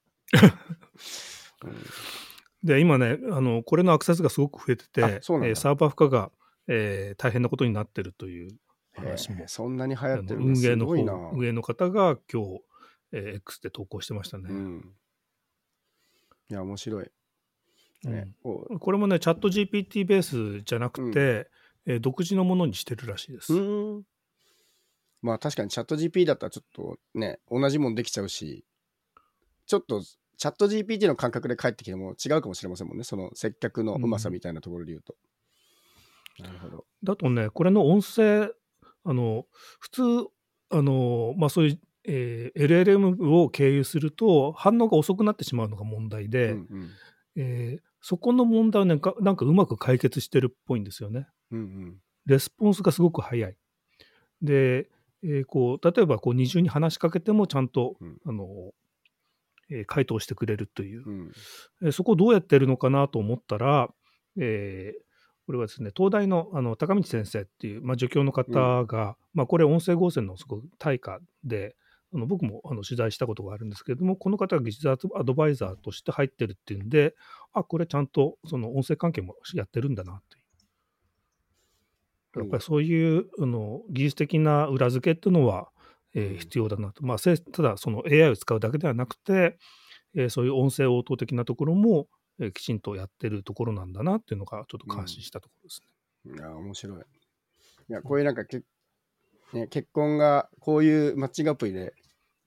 うんで、今ね、あの、これのアクセスがすごく増えてて、 あそうなんだえーサーバー負荷が、えー大変なことになってるという話もへえ、そんなに流行ってるあのんだ。 運営の方すごいな。 運営の方が今日、えー X で投稿してましたね。 うん。いや、面白い。ねこうんこれもね、チャット ジーピーティー ベースじゃなくて、えー独自のものにしてるらしいです。 ううん。まあ確かにチャット ジーピー だったらちょっとね、同じもんできちゃうし、ちょっとチャット ジーピーティー の感覚で返ってきても違うかもしれませんもんね。その接客のうまさみたいなところで言うと。なるほど。 だとね、これの音声、あの普通、あのまあ、そういう、えー エルエルエム を経由すると反応が遅くなってしまうのが問題で、 うんうんえーそこの問題をね、かなんかうまく解決してるっぽいんですよね。 うんうんレスポンスがすごく早い。で、えーこう例えばこう二重に話しかけてもちゃんと、 うんあのえー回答してくれるという、 うんえーそこをどうやってるのかなと思ったら、えーこれはですね、東大のあの高道先生っていう、まあ、助教の方が、まあ、これ音声合成のすごく対価で、あの僕もあの取材したことがあるんですけれども、この方が技術アドバイザーとして入ってるっていうんで、あ、これちゃんとその音声関係もやってるんだなという。やっぱりそういうあの技術的な裏付けっていうのは、えーうん必要だなと。まあ、せただその エーアイ を使うだけではなくて、えーそういう音声応答的なところも、えーきちんとやってるところなんだなっていうのがちょっと感心したところですね。 いや、面白い。いや、こういうなんかけ、ね、結婚がこういうマッチングアプリで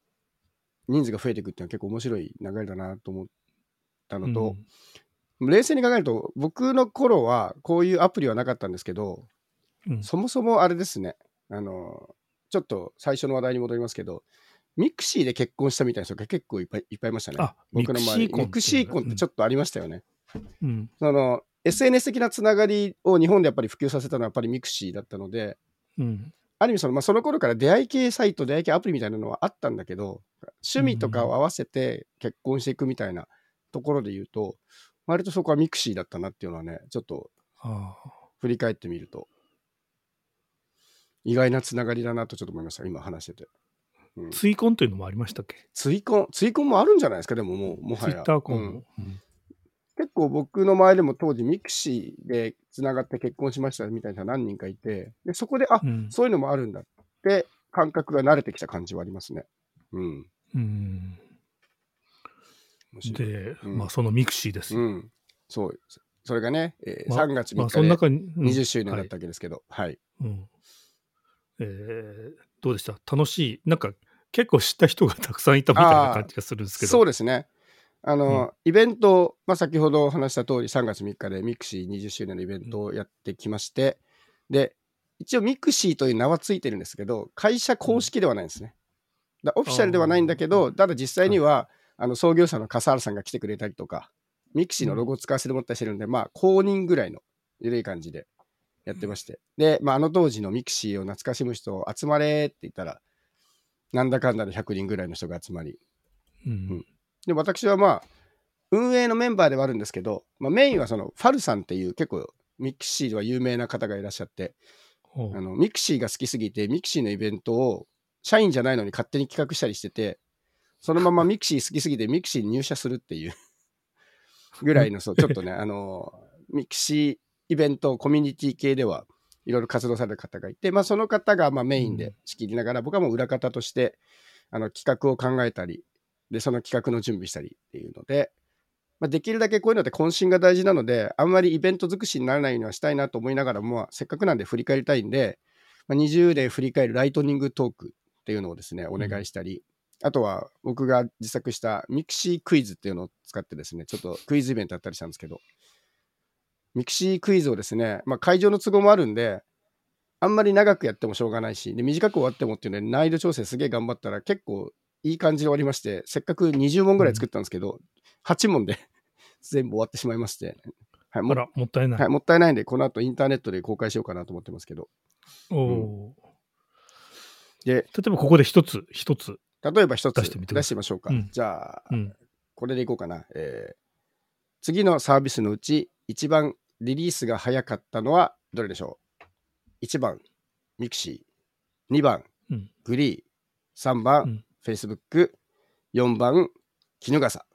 人数が増えていくっていうのは結構面白い流れだなと思ったのと、 うん冷静に考えると僕の頃はこういうアプリはなかったんですけど、 うんそもそもあれですね、あのちょっと最初の話題に戻りますけど、ミクシーで結婚したみたいな人が結構いっぱいいっぱいいましたね。 あ僕の周りミミクシー婚っていうのがクシー婚ってちょっとありましたよね。 うんその エスエヌエス 的なつながりを日本でやっぱり普及させたのはやっぱりミクシーだったので、 うんある意味その、まあ、その頃から出会い系サイト、出会い系アプリみたいなのはあったんだけど、趣味とかを合わせて結婚していくみたいなところで言うと、割とそこはミクシーだったなっていうのはね、ちょっとあ振り返ってみると、意外なつながりだなとちょっと思いました、今話してて。うん、 追婚というのもありましたっけ？ 追婚、追婚もあるんじゃないですか、でももう、もはや。 ツイッター婚うんも、うん結構僕の周りでも当時ミクシーでつながって結婚しましたみたいな人何人かいて、でそこであ、 うんそういうのもあるんだって感覚が慣れてきた感じはありますね。うん。 うん面白いで、 うんまあそのミクシーですよ。 うん。そう。それがね、えーまあさんがつ3 まあ日でその中に、うんにじゅっしゅうねんだったわけですけど、はい。 うんえーどうでした？楽しい、なんか結構知った人がたくさんいたみたいな感じがするんですけど。 そうですね。あの、イベント、まあ、先ほど話した通りさんがつみっかでミクシーにじゅっしゅうねんのイベントをやってきまして、で、一応ミクシーという名はついてるんですけど、会社公式ではないんですね。だオフィシャルではないんだけど、ただ実際には、あの創業者の笠原さんが来てくれたりとか、ミクシーのロゴを使わせてもらったりしてるんで、まあ公認ぐらいの緩い感じでやってまして、で、まあ、あの当時のミクシーを懐かしむ人を集まれって言ったら、なんだかんだでひゃくにんぐらいの人が集まり、 うんうんで私はまあ運営のメンバーではあるんですけど、まあ、メインはそのファルさんっていう結構ミクシーでは有名な方がいらっしゃって、 ほうあのミクシーが好きすぎてミクシーのイベントを社員じゃないのに勝手に企画したりしてて、そのままミクシー好きすぎてミクシーに入社するっていうぐらいのそうちょっとねあのミクシーイベントコミュニティ系ではいろいろ活動される方がいて、まあ、その方がまあメインで仕切りながら、僕はもう裏方としてあの企画を考えたりでその企画の準備したりっていうので、まあ、できるだけこういうのって渾身が大事なので、あんまりイベント尽くしにならないようにはしたいなと思いながらも、せっかくなんで振り返りたいんで、まあ、にじゅうねん振り返るライトニングトークっていうのをですねお願いしたり、あとは僕が自作したミクシークイズっていうのを使ってですね、ちょっとクイズイベントやったりしたんですけど、ミクシークイズをですね、まあ、会場の都合もあるんであんまり長くやってもしょうがないし、で短く終わってもっていうので難易度調整すげえ頑張ったら結構いい感じで終わりまして、せっかくにじゅうもんぐらい作ったんですけど、うん、はちもんで全部終わってしまいまして、はい、もあらもったいない、 はい、もったいないんでこの後インターネットで公開しようかなと思ってますけど、 おお、 うん、で例えばここで一つ一つ例えば一つ出してみてください。 出してみましょうか、 うん、 じゃあ、 うん、 これでいこうかな、えー、次のサービスのうち一番リリースが早かったのはどれでしょう？いちばんミクシー、にばん、うん、グリー、さんばん、うん、Facebook、よんばん衣笠。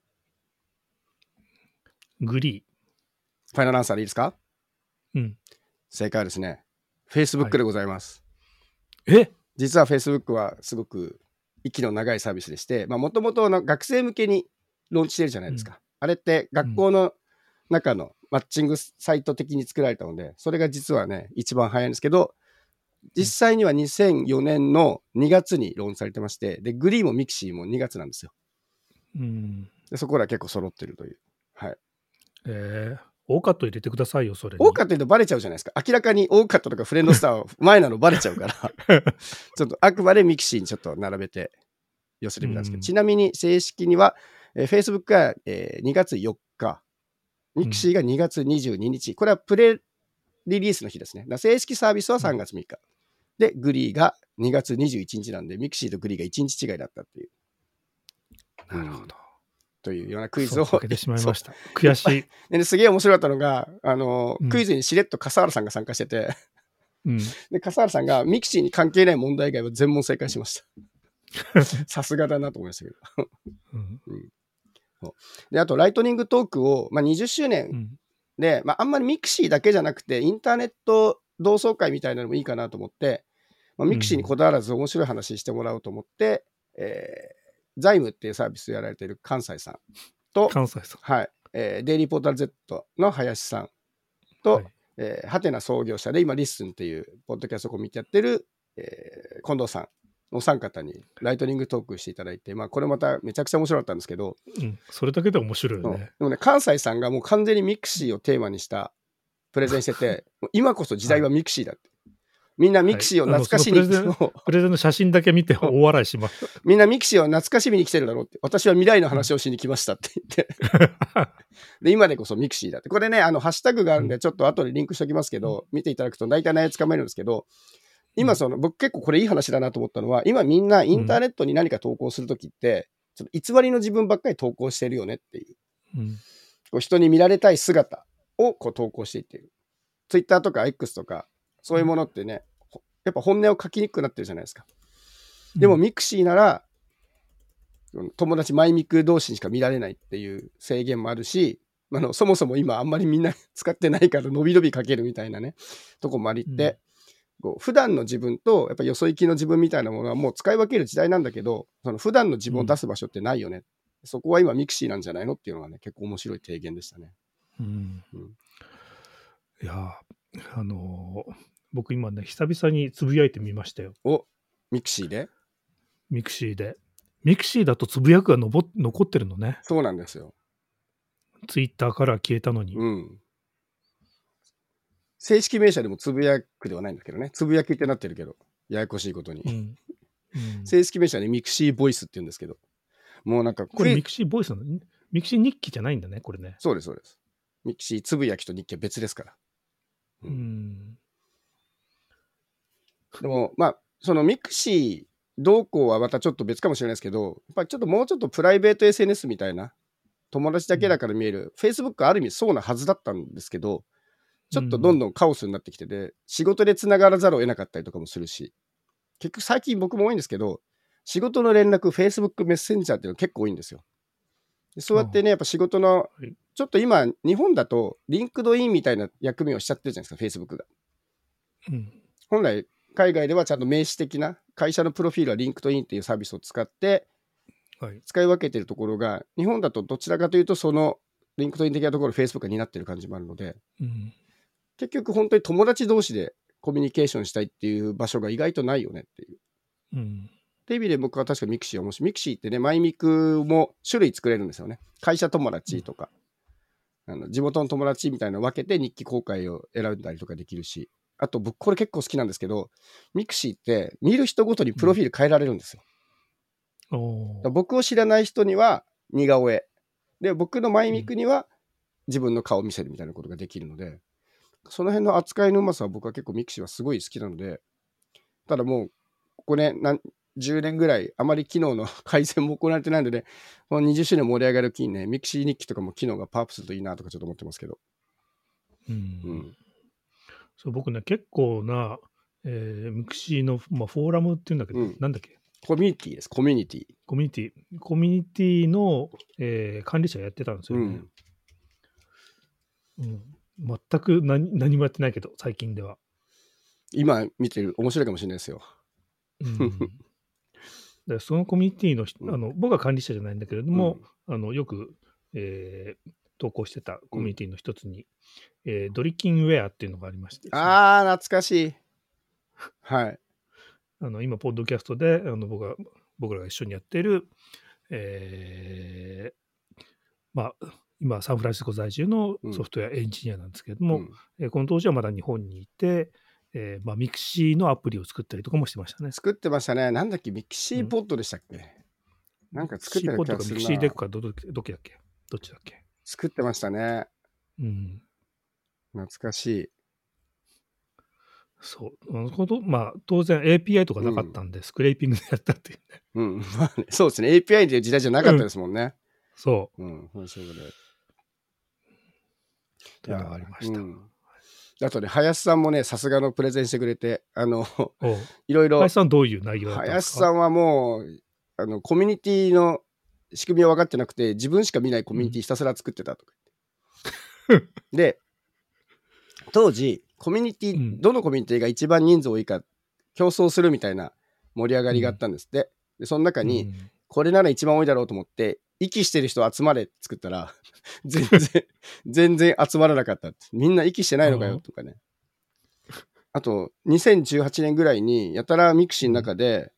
グリー。ファイナルアンサーでいいですか？ うん。 正解はですね、Facebook でございます。 はい、え？ 実は Facebook はすごく息の長いサービスでして、もともと学生向けにローンチしてるじゃないですか。うん、あれって学校の中のマッチングサイト的に作られたので、それが実はね、一番早いんですけど、実際にはにせんよねんのにがつにローンチされてまして、でグリーもミクシーもにがつなんですよ。 うん、 でそこら結構揃ってるという。はい。 えー、オーカット入れてくださいよ、それに。 オーカット言うとバレちゃうじゃないですか。明らかにオーカットとかフレンドスター前なのバレちゃうから、ちょっとあくまでミクシーにちょっと並べて寄せてみたんですけど、うん、ちなみに正式には、えー、Facebook が、えー、にがつよっか、ミクシーがにがつにじゅうににち、これはプレリリースの日ですね。だ正式サービスはさんがつみっか。で、グリーがにがつにじゅういちにちなんで、ミクシーとグリーがいちにち違いだったっていう。 なるほど。うん、 というようなクイズを。 かけてしまいました。悔しい。 ですげえ面白かったのが、あの、うん、クイズにしれっと笠原さんが参加してて、うん、で笠原さんがミクシーに関係ない問題以外は全問正解しました。さすがだなと思いましたけど。うんうんであとライトニングトークを、まあ、にじゅっしゅうねんで、うんまあ、あんまりミクシーだけじゃなくてインターネット同窓会みたいなのもいいかなと思って、まあ、ミクシーにこだわらず面白い話してもらおうと思って、うんえー、ザイムっていうサービスをやられている関西さんと関西さん、 はいえー、デイリーポータル Z の林さんと、はいえー、ハテナ創業者で今リッスンっていうポッドキャストコミュニティやってる、えー、近藤さんお三方にライトニングトークしていただいて、まあ、これまためちゃくちゃ面白かったんですけど、 うん、それだけで面白いよね。 でもね、関西さんがもう完全にミクシーをテーマにしたプレゼンしてて、今こそ時代はミクシーだって。みんなミクシーを懐かしみに、 はい、プ, レプレゼンの写真だけ見て大笑いします。 みんなミクシーを懐かしみに来てるだろうって。私は未来の話をしに来ましたって言って。で、今でこそミクシーだって。これね、あの、ハッシュタグがあるんで、ちょっと後でリンクしておきますけど、うん、見ていただくと大体内容つかめるんですけど、今その、僕結構これいい話だなと思ったのは、今みんなインターネットに何か投稿するときって、ちょっと偽りの自分ばっかり投稿してるよねっていう。うん、こう人に見られたい姿をこう投稿していっている。ツイッターとか X とか、そういうものってね、うん、やっぱ本音を書きにくくなってるじゃないですか。でもミクシーなら、うん、友達マイミク同士にしか見られないっていう制限もあるし、あのそもそも今あんまりみんな使ってないから伸び伸び書けるみたいなね、とこもありって、うんこう普段の自分とやっぱよそ行きの自分みたいなものはもう使い分ける時代なんだけど、その普段の自分を出す場所ってないよね、うん、そこは今ミクシーなんじゃないのっていうのがね結構面白い提言でしたね。うんうん、 いやあのー、僕今ね久々につぶやいてみましたよ。 おミクシーでミクシーでミクシーだとつぶやくがのぼ残ってるのね。 そうなんですよ。 ツイッターから消えたのに。 うん正式名称でもつぶやくではないんだけどね。つぶやきってなってるけど、ややこしいことに。うんうん、正式名称はね、ミクシーボイスって言うんですけど、もうなんか、 これミクシーボイスなの？ミクシー日記じゃないんだね、これね。 そうです、そうです。ミクシーつぶやきと日記は別ですから。うん。うんでも、まあ、そのミクシーどうこうはまたちょっと別かもしれないですけど、やっぱりちょっともうちょっとプライベート エスエヌエス みたいな、友達だけだから見える、うん、Facebook ある意味そうなはずだったんですけど、ちょっとどんどんカオスになってきてて、うん、仕事でつながらざるを得なかったりとかもするし、結局最近僕も多いんですけど、仕事の連絡 Facebook メッセンジャーっていうの結構多いんですよ。でそうやってねやっぱ仕事のちょっと今日本だとリンクドインみたいな役目をしちゃってるじゃないですか Facebook が、うん、本来海外ではちゃんと名詞的な会社のプロフィールはリンクドインっていうサービスを使って使い分けてるところが、日本だとどちらかというとそのリンクドイン的なところ Facebook が担ってる感じもあるので、うん、結局本当に友達同士でコミュニケーションしたいっていう場所が意外とないよねっていう。うん、っていう意味で僕は確かミクシーは面白い。ミクシーってね、マイミクも種類作れるんですよね。会社友達とか、うん、あの地元の友達みたいなのを分けて日記公開を選んだりとかできるし、あと僕これ結構好きなんですけど、ミクシーって見る人ごとにプロフィール変えられるんですよ。うん、だ僕を知らない人には似顔絵。で、僕のマイミクには自分の顔を見せるみたいなことができるので、その辺の扱いのうまさは僕は結構ミクシーはすごい好きなので、ただもうここね何じゅうねんぐらいあまり機能の改善も行われてないので、このにじゅっしゅうねん盛り上がる機にね、ミクシー日記とかも機能がパワーアップするといいなとかちょっと思ってますけど。 うん。うん、そう僕ね結構な、えー、ミクシーの、まあ、フォーラムっていうんだけど、うん、なんだっけコミュニティです。コミュニティ。 コミュニティ。コミュニティの、えー、管理者やってたんですよね。うん。うん、全く 何, 何もやってないけど、最近では。 今見てる、面白いかもしれないですよ。 うんでそのコミュニティの人、あの僕は管理者じゃないんだけれども、うん、あのよく、えー、投稿してたコミュニティの一つに、うんえー、ドリキンウェアっていうのがありまして、ね、 ああ懐かしい。はいあの今ポッドキャストであの僕が僕らが一緒にやっている、えー、まあ今サンフランシスコ在住のソフトウェアエンジニアなんですけれども、うんえー、この当時はまだ日本にいてえーまあ、ミクシーのアプリを作ったりとかもしてましたね。 作ってましたね。なんだっけ、ミクシーポッドでしたっけ、うん、なんか作ってた気がするな。 ミクシーデックかどどっちだっけどっちだっけ作ってましたね。 うん。 懐かしい。 そう。まあ、当然 エーピーアイ とかなかったんで、うん、スクレーピングでやったっていうね。 うん。まあね、そうですね。エーピーアイ っていう時代じゃなかったですもんね。うん、 そう。 うん。そういうことで。 というのがありました。うんあとね、林さんもね、さすがのプレゼンしてくれて、あの、いろいろ。 林さんどういう内容だったんですか？ 林さんはもう、あの、コミュニティの仕組みは分かってなくて、自分しか見ないコミュニティひたすら作ってたとか言って。うん、で、当時、コミュニティ、うん、どのコミュニティが一番人数多いか競争するみたいな盛り上がりがあったんですって。うん、で、その中に、うん、これなら一番多いだろうと思って、息してる人集まれって作ったら、全然、全然集まらなかったって。みんな息してないのかよとかね。あと、にせんじゅうはちねんぐらいに、やたらミクシーの中で、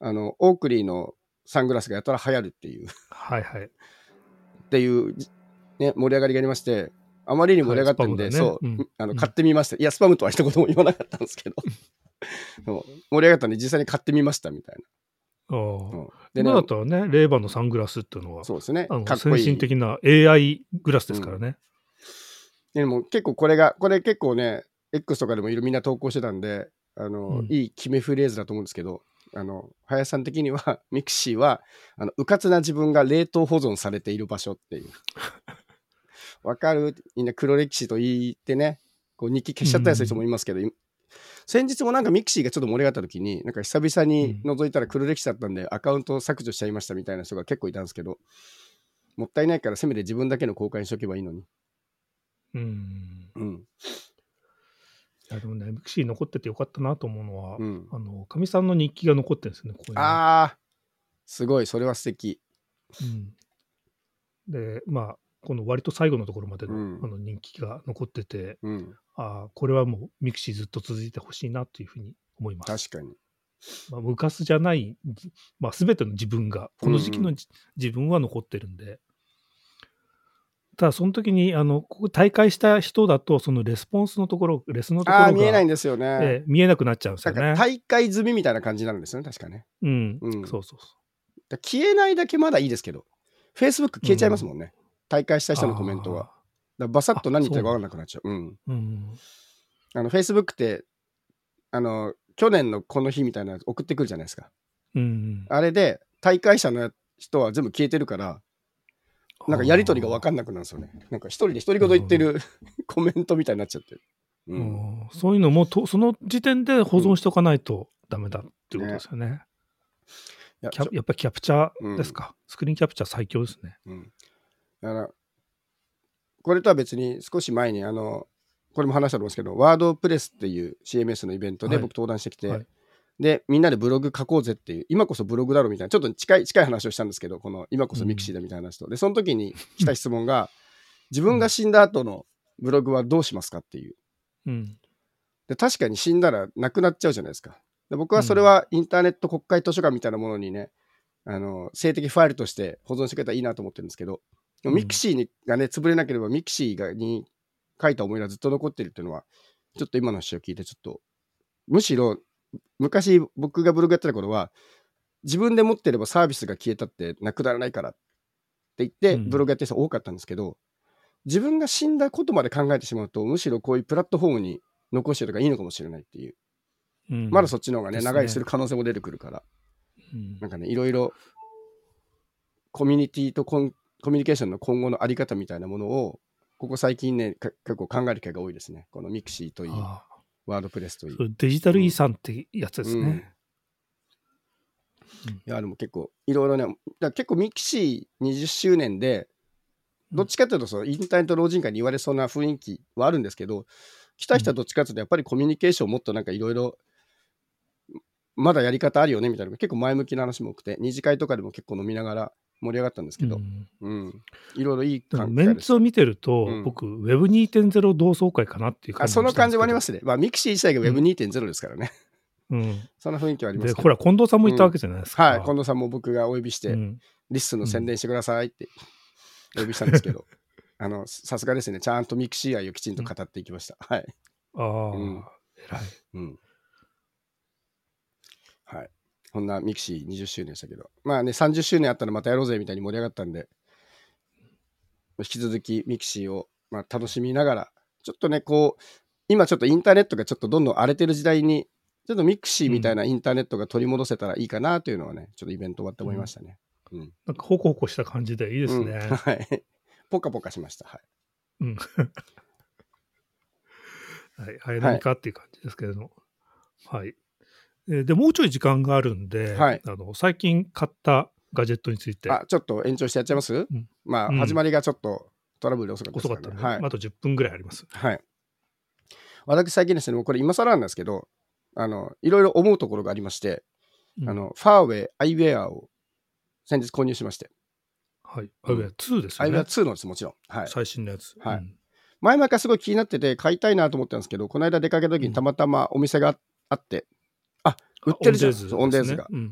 あのオークリーのサングラスがやたら流行るっていうはいはい。 っていう、ね、盛り上がりがありまして、あまりに盛り上がってるんで、 はいスパムだねそう、 うんあのうん買ってみました。いや、スパムとは一言も言わなかったんですけど、そう盛り上がったんで実際に買ってみましたみたいあな。うあ。 んでね今だったらね、レーバンのサングラスっていうのは、 そうですねあのかっこいい先進的な エーアイ グラスですからね。 でも結構これがこれ結構ね X とかでもいろいろみんな投稿してたんで、あの、 うんいい決めフレーズだと思うんですけど、あの林さん的にはミクシーはあのうかつな自分が冷凍保存されている場所っていうわかる、みんな黒歴史と言ってね、こう日記消しちゃったりする人もいますけど、先日もなんかミクシーがちょっと盛り上がった時になんか久々に覗いたら黒歴史だったんで、アカウントを削除しちゃいましたみたいな人が結構いたんですけど、もったいないからせめて自分だけの公開にしとけばいいのに。 うん。 うんいやでもね、ミクシー残っててよかったなと思うのは、 うん、 あの、かみさんの日記が残ってるんですよね、ここにね。 あーすごい、それは素敵。 うん。で、まあ、この割と最後のところまでの,、 うんあの人気が残ってて、 うん、 ああ、これはもうミクシーずっと続いてほしいなというふうに思います。 確かに。 まあ、ムカスじゃない、じまあ、全ての自分が、この時期のじ、自分は残ってるんで、ただその時に、あの、ここ大会した人だと、そのレスポンスのところ、レスのところがああ、見えないんですよね。 ええ見えなくなっちゃうんですよね。 なんか大会済みみたいな感じなんですよね、確かね。 うん、 うんそうそうそだ消えないだけまだいいですけど、Facebook 消えちゃいますもんね。大会した人のコメントが。だからバサッと何言ってるか分からなくなっちゃう。うん。 う。うん。 あの Facebook ってあの去年のこの日みたいなやつ送ってくるじゃないですか。 うん。 あれで大会者の人は全部消えてるから、なんかやり取りが分かんなくなるんですよね。なんか一人で独り言言ってるコメントみたいになっちゃってる。う、 うんん、そういうのもと、その時点で保存しておかないとダメだっていうことですよね。 いやキャやっぱりキャプチャーですか、スクリーンキャプチャー最強ですね。 うん、だからこれとは別に少し前にあのこれも話したと思うんですけど、ワードプレスっていう シーエムエス のイベントではい僕登壇してきて、 はいでみんなでブログ書こうぜっていう、今こそブログだろみたいなちょっと近い近い話をしたんですけど、この今こそミクシーだみたいな話と、でその時に来た質問が、自分が死んだ後のブログはどうしますかっていう。 うん。 で確かに死んだらなくなっちゃうじゃないですか。で僕はそれはインターネット国会図書館みたいなものにね、あの静的ファイルとして保存してくれたらいいなと思ってるんですけど、でもミクシーにがね潰れなければミクシーがに書いた思いがずっと残ってるっていうのは、ちょっと今の話を聞いてちょっと、むしろ昔僕がブログやってた頃は、自分で持ってればサービスが消えたってなくならないからって言ってブログやってる人多かったんですけど、自分が死んだことまで考えてしまうと、むしろこういうプラットフォームに残しておいた方がいいのかもしれないっていう、 うん、 まだそっちの方がねですね長生きする可能性も出てくるから、 うん、 なんかねいろいろコミュニティとコンコミュニケーションの今後のあり方みたいなものをここ最近ね結構考える機会が多いですね。このミクシーといい、 ああワードプレスといい、 それデジタル遺産ってやつですね。 うんうんいやでも結構いろいろね、だから結構ミクシーにじゅっしゅうねんでどっちかというとそのインターネット老人会に言われそうな雰囲気はあるんですけど、来た人はどっちかというとやっぱりコミュニケーションもっとなんかいろいろまだやり方あるよねみたいな結構前向きな話も多くて、二次会とかでも結構飲みながら盛り上がったんですけど、 うんうんいろいろいいでも関メンツを見てると、 うん僕 ウェブにてんゼロ 同窓会かなっていう感じあその感じもありまますね。まあミクシー自体が ウェブにてんゼロ ですからね、 す、うん、 そんな雰囲気はありまですけど、 ほら近藤さんもいたわけじゃないですか。 はい、近藤さんも僕がお呼びして、 うんリッスンの宣伝してくださいってお呼びしたんですけど、あのさすがですね、ちゃんとミクシー愛をきちんと語っていきました。はい。 ああ、 うん偉い。 うん。はい。こんなミクシーにじゅっしゅうねんでしたけど、まあね、さんじゅっしゅうねんあったらまたやろうぜみたいに盛り上がったんで、引き続きミクシーをまあ楽しみながら、ちょっとね、こう、今ちょっとインターネットがちょっとどんどん荒れてる時代に、ちょっとミクシーみたいなインターネットが取り戻せたらいいかなというのはね、ちょっとイベント終わって思いましたね。うん。 なんかホコホコした感じでいいですね。 うんはい。ポカポカしました。はい。 うん。はい、はい、何かっていう感じですけれども。はい。えーで、もうちょい時間があるんで、 はいあの最近買ったガジェットについて。 あ、ちょっと延長してやっちゃいます、 うんまあ、 うん始まりがちょっとトラブルで遅かったです遅かったんで、 からね。はいあとじゅっぷんぐらいあります。 はい。私最近ですね、もうこれ今更なんですけど、あの、いろいろ思うところがありまして、 うんあの、ファーウェイアイウェアを先日購入しまして、 はい。アイウェアツーですアイウェアよね。 ツーのですもちろん。はい。 最新のやつ。 はいうん前々からすごい気になってて買いたいなと思ったんですけど、この間出かけた時にたまたまお店があって、あ、売ってるじゃん、そうオンデーズが。 うん。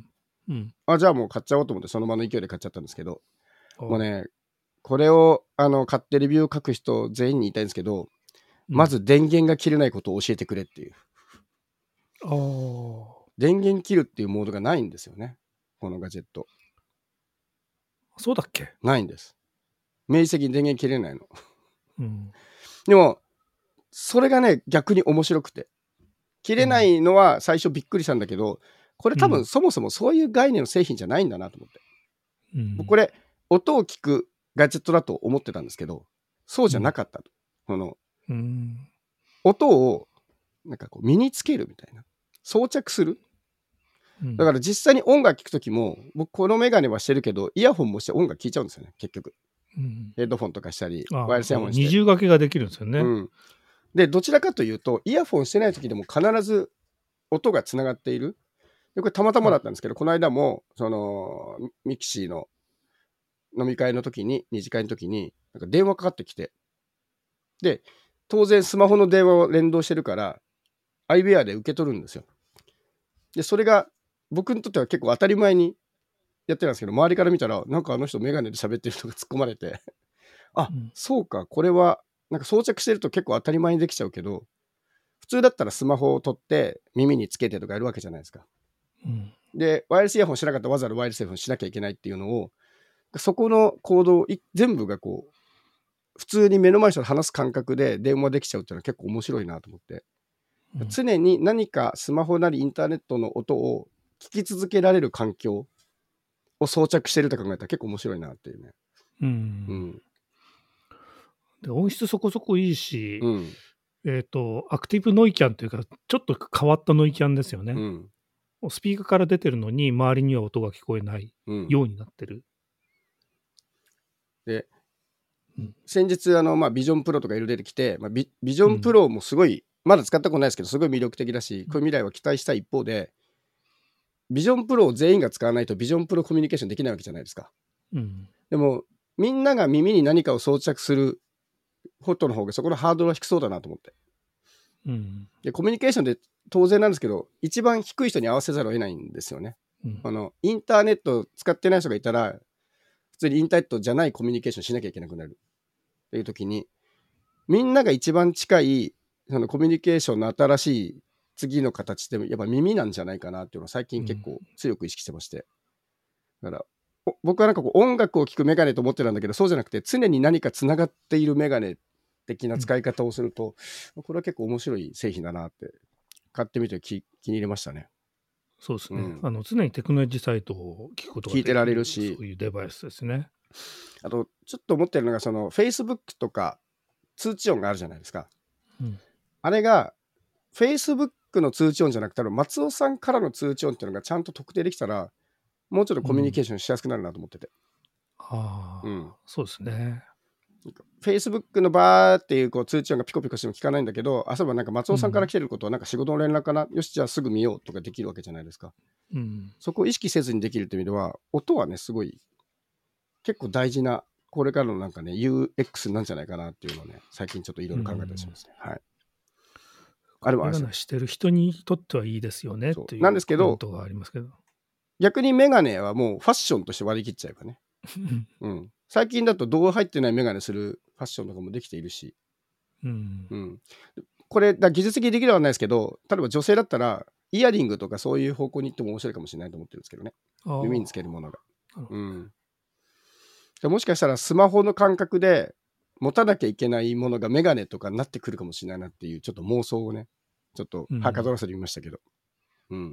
うん。 あ、じゃあもう買っちゃおうと思って、その場の勢いで買っちゃったんですけど、 あもうね、これをあの買ってレビューを書く人全員に言いたいんですけど、 うんまず電源が切れないことを教えてくれっていう。 あー電源切るっていうモードがないんですよね。このガジェット。 そうだっけ。 ないんです。明示的に電源切れないの。 うん。 でも、それがね、逆に面白くて。切れないのは最初びっくりしたんだけど、これ多うん分そもそもそういう概念の製品じゃないんだなと思って。 うん。 これ、音を聞くガジェットだと思ってたんですけど、そうじゃなかったと。このうん。 音をなんかこう身につけるみたいな。装着する。 うん。 だから実際に音楽聴くときも、僕このメガネはしてるけど、イヤホンもして音楽聴いちゃうんですよね、結局。 うんヘッドフォンとかしたり、 あワイヤレスイヤホンして。 二重掛けができるんですよね。 うん。で、どちらかというと、イヤホンしてないときでも必ず音がつながっている。でこれたまたまだったんですけど、この間も、その、ミキシーの飲み会の時に、二次会の時に、なんか電話かかってきて、で、当然スマホの電話を連動してるから、アイウェアで受け取るんですよ。で、それが僕にとっては結構当たり前にやってたんですけど、周りから見たら、なんかあの人メガネで喋ってる人が突っ込まれて、あ、 うんそうか、これは、なんか装着してると結構当たり前にできちゃうけど、普通だったらスマホを取って耳につけてとかやるわけじゃないですか。 うんで、ワイヤレスイヤホンしなかったらわざわざワイヤレスイヤホンしなきゃいけないっていうのを、そこの行動い全部がこう、普通に目の前の人と話す感覚で電話できちゃうっていうのは結構面白いなと思って、 うん常に何かスマホなりインターネットの音を聞き続けられる環境を装着してると考えたら結構面白いなっていうね。 ううんん。 で音質そこそこいいし、 うん。 えっ、と、アクティブノイキャンというか、ちょっと変わったノイキャンですよね。 うん。 スピーカーから出てるのに、周りには音が聞こえないうん。 ようになってる。 で、 うん先日あの、まあ、ビジョンプロとかいろいろ出てきて、まあ、ビビジョンプロもすごい、まだ使ったことないですけど、すごい魅力的だし、こういう未来は期待した一方で、ビジョンプロを全員が使わないとビジョンプロコミュニケーションできないわけじゃないですか。 うん。 でも、みんなが耳に何かを装着することの方が、そこのハードルは低そうだなと思って。 うん。 で、コミュニケーションで当然なんですけど、一番低い人に合わせざるを得ないんですよね。 うんあの、インターネットを使ってない人がいたら、普通にインターネットじゃないコミュニケーションしなきゃいけなくなるっていう時に、みんなが一番近いそのコミュニケーションの新しい次の形ってやっぱ耳なんじゃないかなっていうのを最近結構強く意識してまして。だからお僕はなんかこう音楽を聴くメガネと思ってたんだけど、そうじゃなくて常に何かつながっているメガネ的な使い方をすると、これは結構面白い製品だなって買ってみて気気に入れましたね。 そうですね、 うんあの。常にテクノロジーサイトを聞くことができ聞いてられるしそういうデバイスですね。 あとちょっと思ってるのが、その Facebook とか通知音があるじゃないですか。 うんあれが Facebook の通知音じゃなくて、松尾さんからの通知音っていうのがちゃんと特定できたら、もうちょっとコミュニケーションしやすくなるなと思ってて。 ああ、 うんそうですね。 Facebook のバーっていうこう通知音がピコピコしても聞かないんだけど、あ、そういえばなんか松尾さんから来てることはなんか仕事の連絡かな、よし、じゃあすぐ見ようとかできるわけじゃないですか。 うん。 そこを意識せずにできるっていう意味では、音はね、すごい結構大事な、これからのなんかね、ユーエックス なんじゃないかなっていうのをね、最近ちょっといろいろ考えたりしますね。はい。あれもあれですメガネしてる人にとってはいいですよねそうっていうなんですけどコメントがありますけど。 逆にメガネはもうファッションとして割り切っちゃえばね。うん。最近だと胴入ってないメガネするファッションとかもできているし、 うんう。ん。これ、だ技術的にできるわけないですけど、例えば女性だったら、イヤリングとかそういう方向に行っても面白いかもしれないと思ってるんですけどね。 あー耳につけるものが。 なるほうん。でもしかしたらスマホの感覚で持たなきゃいけないものがメガネとかになってくるかもしれないなっていうちょっと妄想をね、ちょっとはかどらせてみましたけど。うん。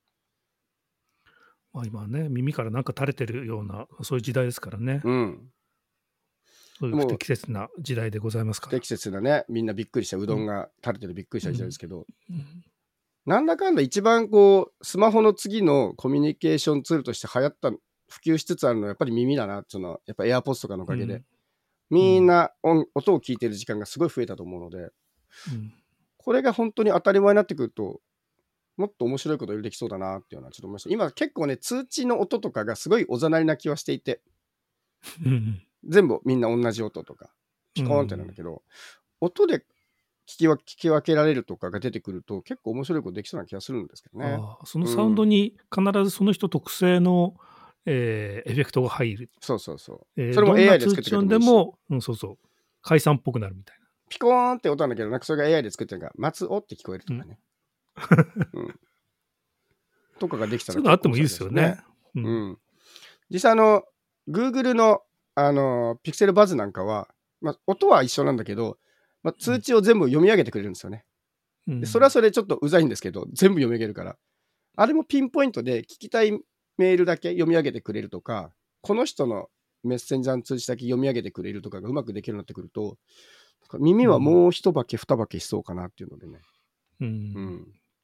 まあ、今ね、耳からなんか垂れてるような、そういう時代ですからね。 うん。 そういう不適切な時代でございますから。 不適切なね、みんなびっくりしたうどんが垂れてるびっくりした時代ですけど、 うんなんだかんだ一番こうスマホの次のコミュニケーションツールとして流行った普及しつつあるのはやっぱり耳だな。そのやっぱ AirPods とかのおかげで、 うんみんな音、音を聞いてる時間がすごい増えたと思うので、 うんこれが本当に当たり前になってくるともっと面白いことができそうだなっていうのはちょっと思いました。今結構ね、通知の音とかがすごいおざなりな気はしていて、 うん全部みんな同じ音とかピコーンってなんだけど、音で聞きわ聞き分けられるとかが出てくると結構面白いことできそうな気がするんですけどね。 あそのサウンドに必ずその人特製の、えーエフェクトが入る。 そうそうそう。 えーそれも エーアイ でどんな作ってくれて通知音でもいいし、 も、うん、そうそう、解散っぽくなるみたいな。 ピコーンって音なんだけど、なんかそれが エーアイ で作ってるから、松尾って聞こえるとかね。うん、とかができたらそういうのあってもいいですよね。うんうん、実際あの Google のあの Pixel Buzz なんかは、まあ、音は一緒なんだけど、まあ、通知を全部読み上げてくれるんですよね。 うん、 でそれはそれちょっとうざいんですけど、全部読み上げるから、あれもピンポイントで聞きたいメールだけ読み上げてくれるとか、この人のメッセンジャーの通知だけ読み上げてくれるとかがうまくできるようになってくると、耳はもう一化け二化けしそうかなっていうのでね。 うんうん、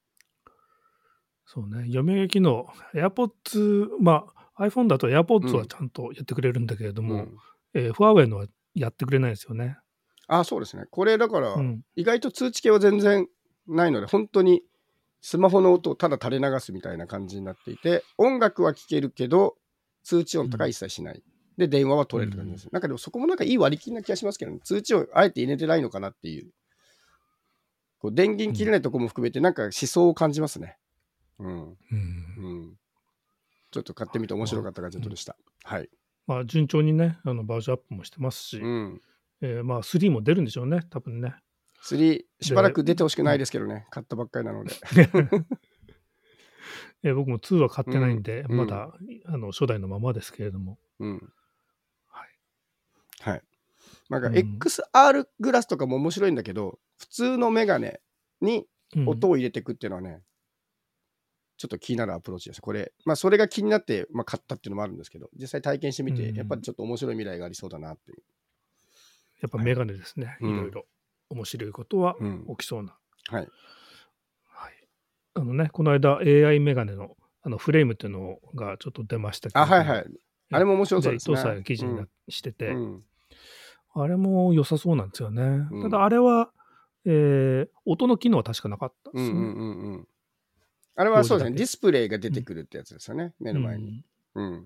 そうね、読み上げ機能、AirPods、まあ iPhone だと AirPods はちゃんとやってくれるんだけれども、 うんえー、ファーウェイのはやってくれないですよね。 あ、そうですね。これだから、 うん、 意外と通知系は全然ないので、本当にスマホの音をただ垂れ流すみたいな感じになっていて、音楽は聴けるけど、通知音とか一切しない。うん、で、電話は取れるって感じです。うん、なんかでもそこもなんかいい割り切りな気がしますけどね。通知をあえて入れてないのかなっていう。こう電源切れないとこも含めて、なんか思想を感じますね。うん。うんうん、ちょっと買ってみて面白かったガジェットでした。はい。はい、 まあ、順調にね、あのバージョンアップもしてますし、うんえー、まあスリーも出るんでしょうね、多分ね。 スリーしばらく出てほしくないですけどね、買ったばっかりなので。 えー、僕もツーは買ってないんで、 うん、 まだあの初代のままですけれども。 うん。 はい。 はい。なんか エックスアール グラスとかも面白いんだけど、普通のメガネに音を入れていくっていうのはね、うん、ちょっと気になるアプローチです。これ、まあそれが気になって、まあ、買ったっていうのもあるんですけど、実際体験してみて、やっぱりちょっと面白い未来がありそうだなっていう。 やっぱメガネですね。はい、いろいろ面白いことは起きそうな。 うん、はい。 はい。あのね、この間 エーアイ メガネのあのフレームっていうのがちょっと出ましたけど、 あ、はいはい。あれも面白そうですね。 伊藤さんが記事になしてて、 うん、 あれも良さそうなんですよね。うん、ただあれは、えー、音の機能は確かなかったですね。うんうんうんうん、 あれはそうですね、ディスプレイが出てくるってやつですよね、うん、目の前に。うん。うん、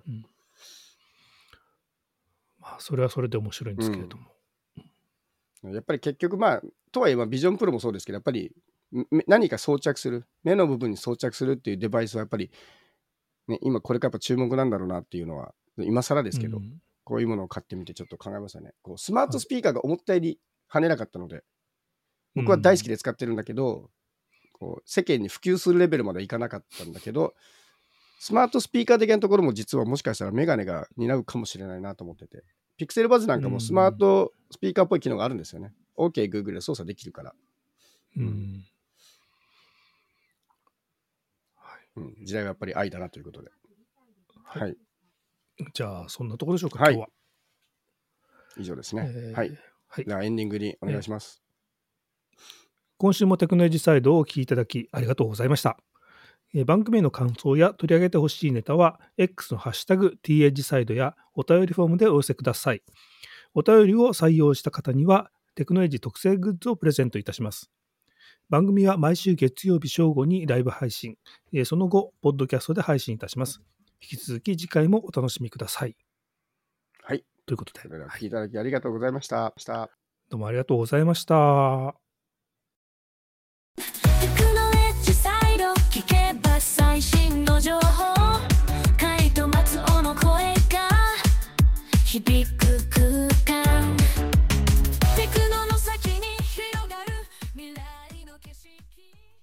まあ、それはそれで面白いんですけれども。 うん、やっぱり結局、まあ、とはいえ、ビジョンプロもそうですけど、やっぱり何か装着する、目の部分に装着するっていうデバイスはやっぱり、ね、今これからやっぱ注目なんだろうなっていうのは、今更ですけど、うん、こういうものを買ってみてちょっと考えましたね。こうスマートスピーカーが思ったより跳ねなかったので、はい、僕は大好きで使ってるんだけど、こう世間に普及するレベルまではいかなかったんだけど、スマートスピーカー的なところも実はもしかしたらメガネが担うかもしれないなと思ってて、ピクセルバズなんかもスマートスピーカーっぽい機能があるんですよね。OK、Google で操作できるから。うんうんはいうん、時代はやっぱり愛だなということで。はい。はい、 じゃあ、そんなところでしょうか、 はい、 今日は。 以上ですね。 えー、 はい。はい、ではエンディングにお願いします。 えー、今週もテクノエッジサイドをお聞きいただきありがとうございました。えー、番組への感想や取り上げてほしいネタは X のハッシュタグ ティーエッジサイドやお便りフォームでお寄せください。お便りを採用した方にはテクノエッジ特製グッズをプレゼントいたします。番組は毎週月曜日正午にライブ配信、えー、その後ポッドキャストで配信いたします。引き続き次回もお楽しみください。 はい。 ということで。 それではお聞きいただきありがとうございました。 はい、どうもありがとうございました。 テクノエッジサイド聞けば最新の情報、カイと松尾の声が響く空間、テクノの先に広がる未来の景色。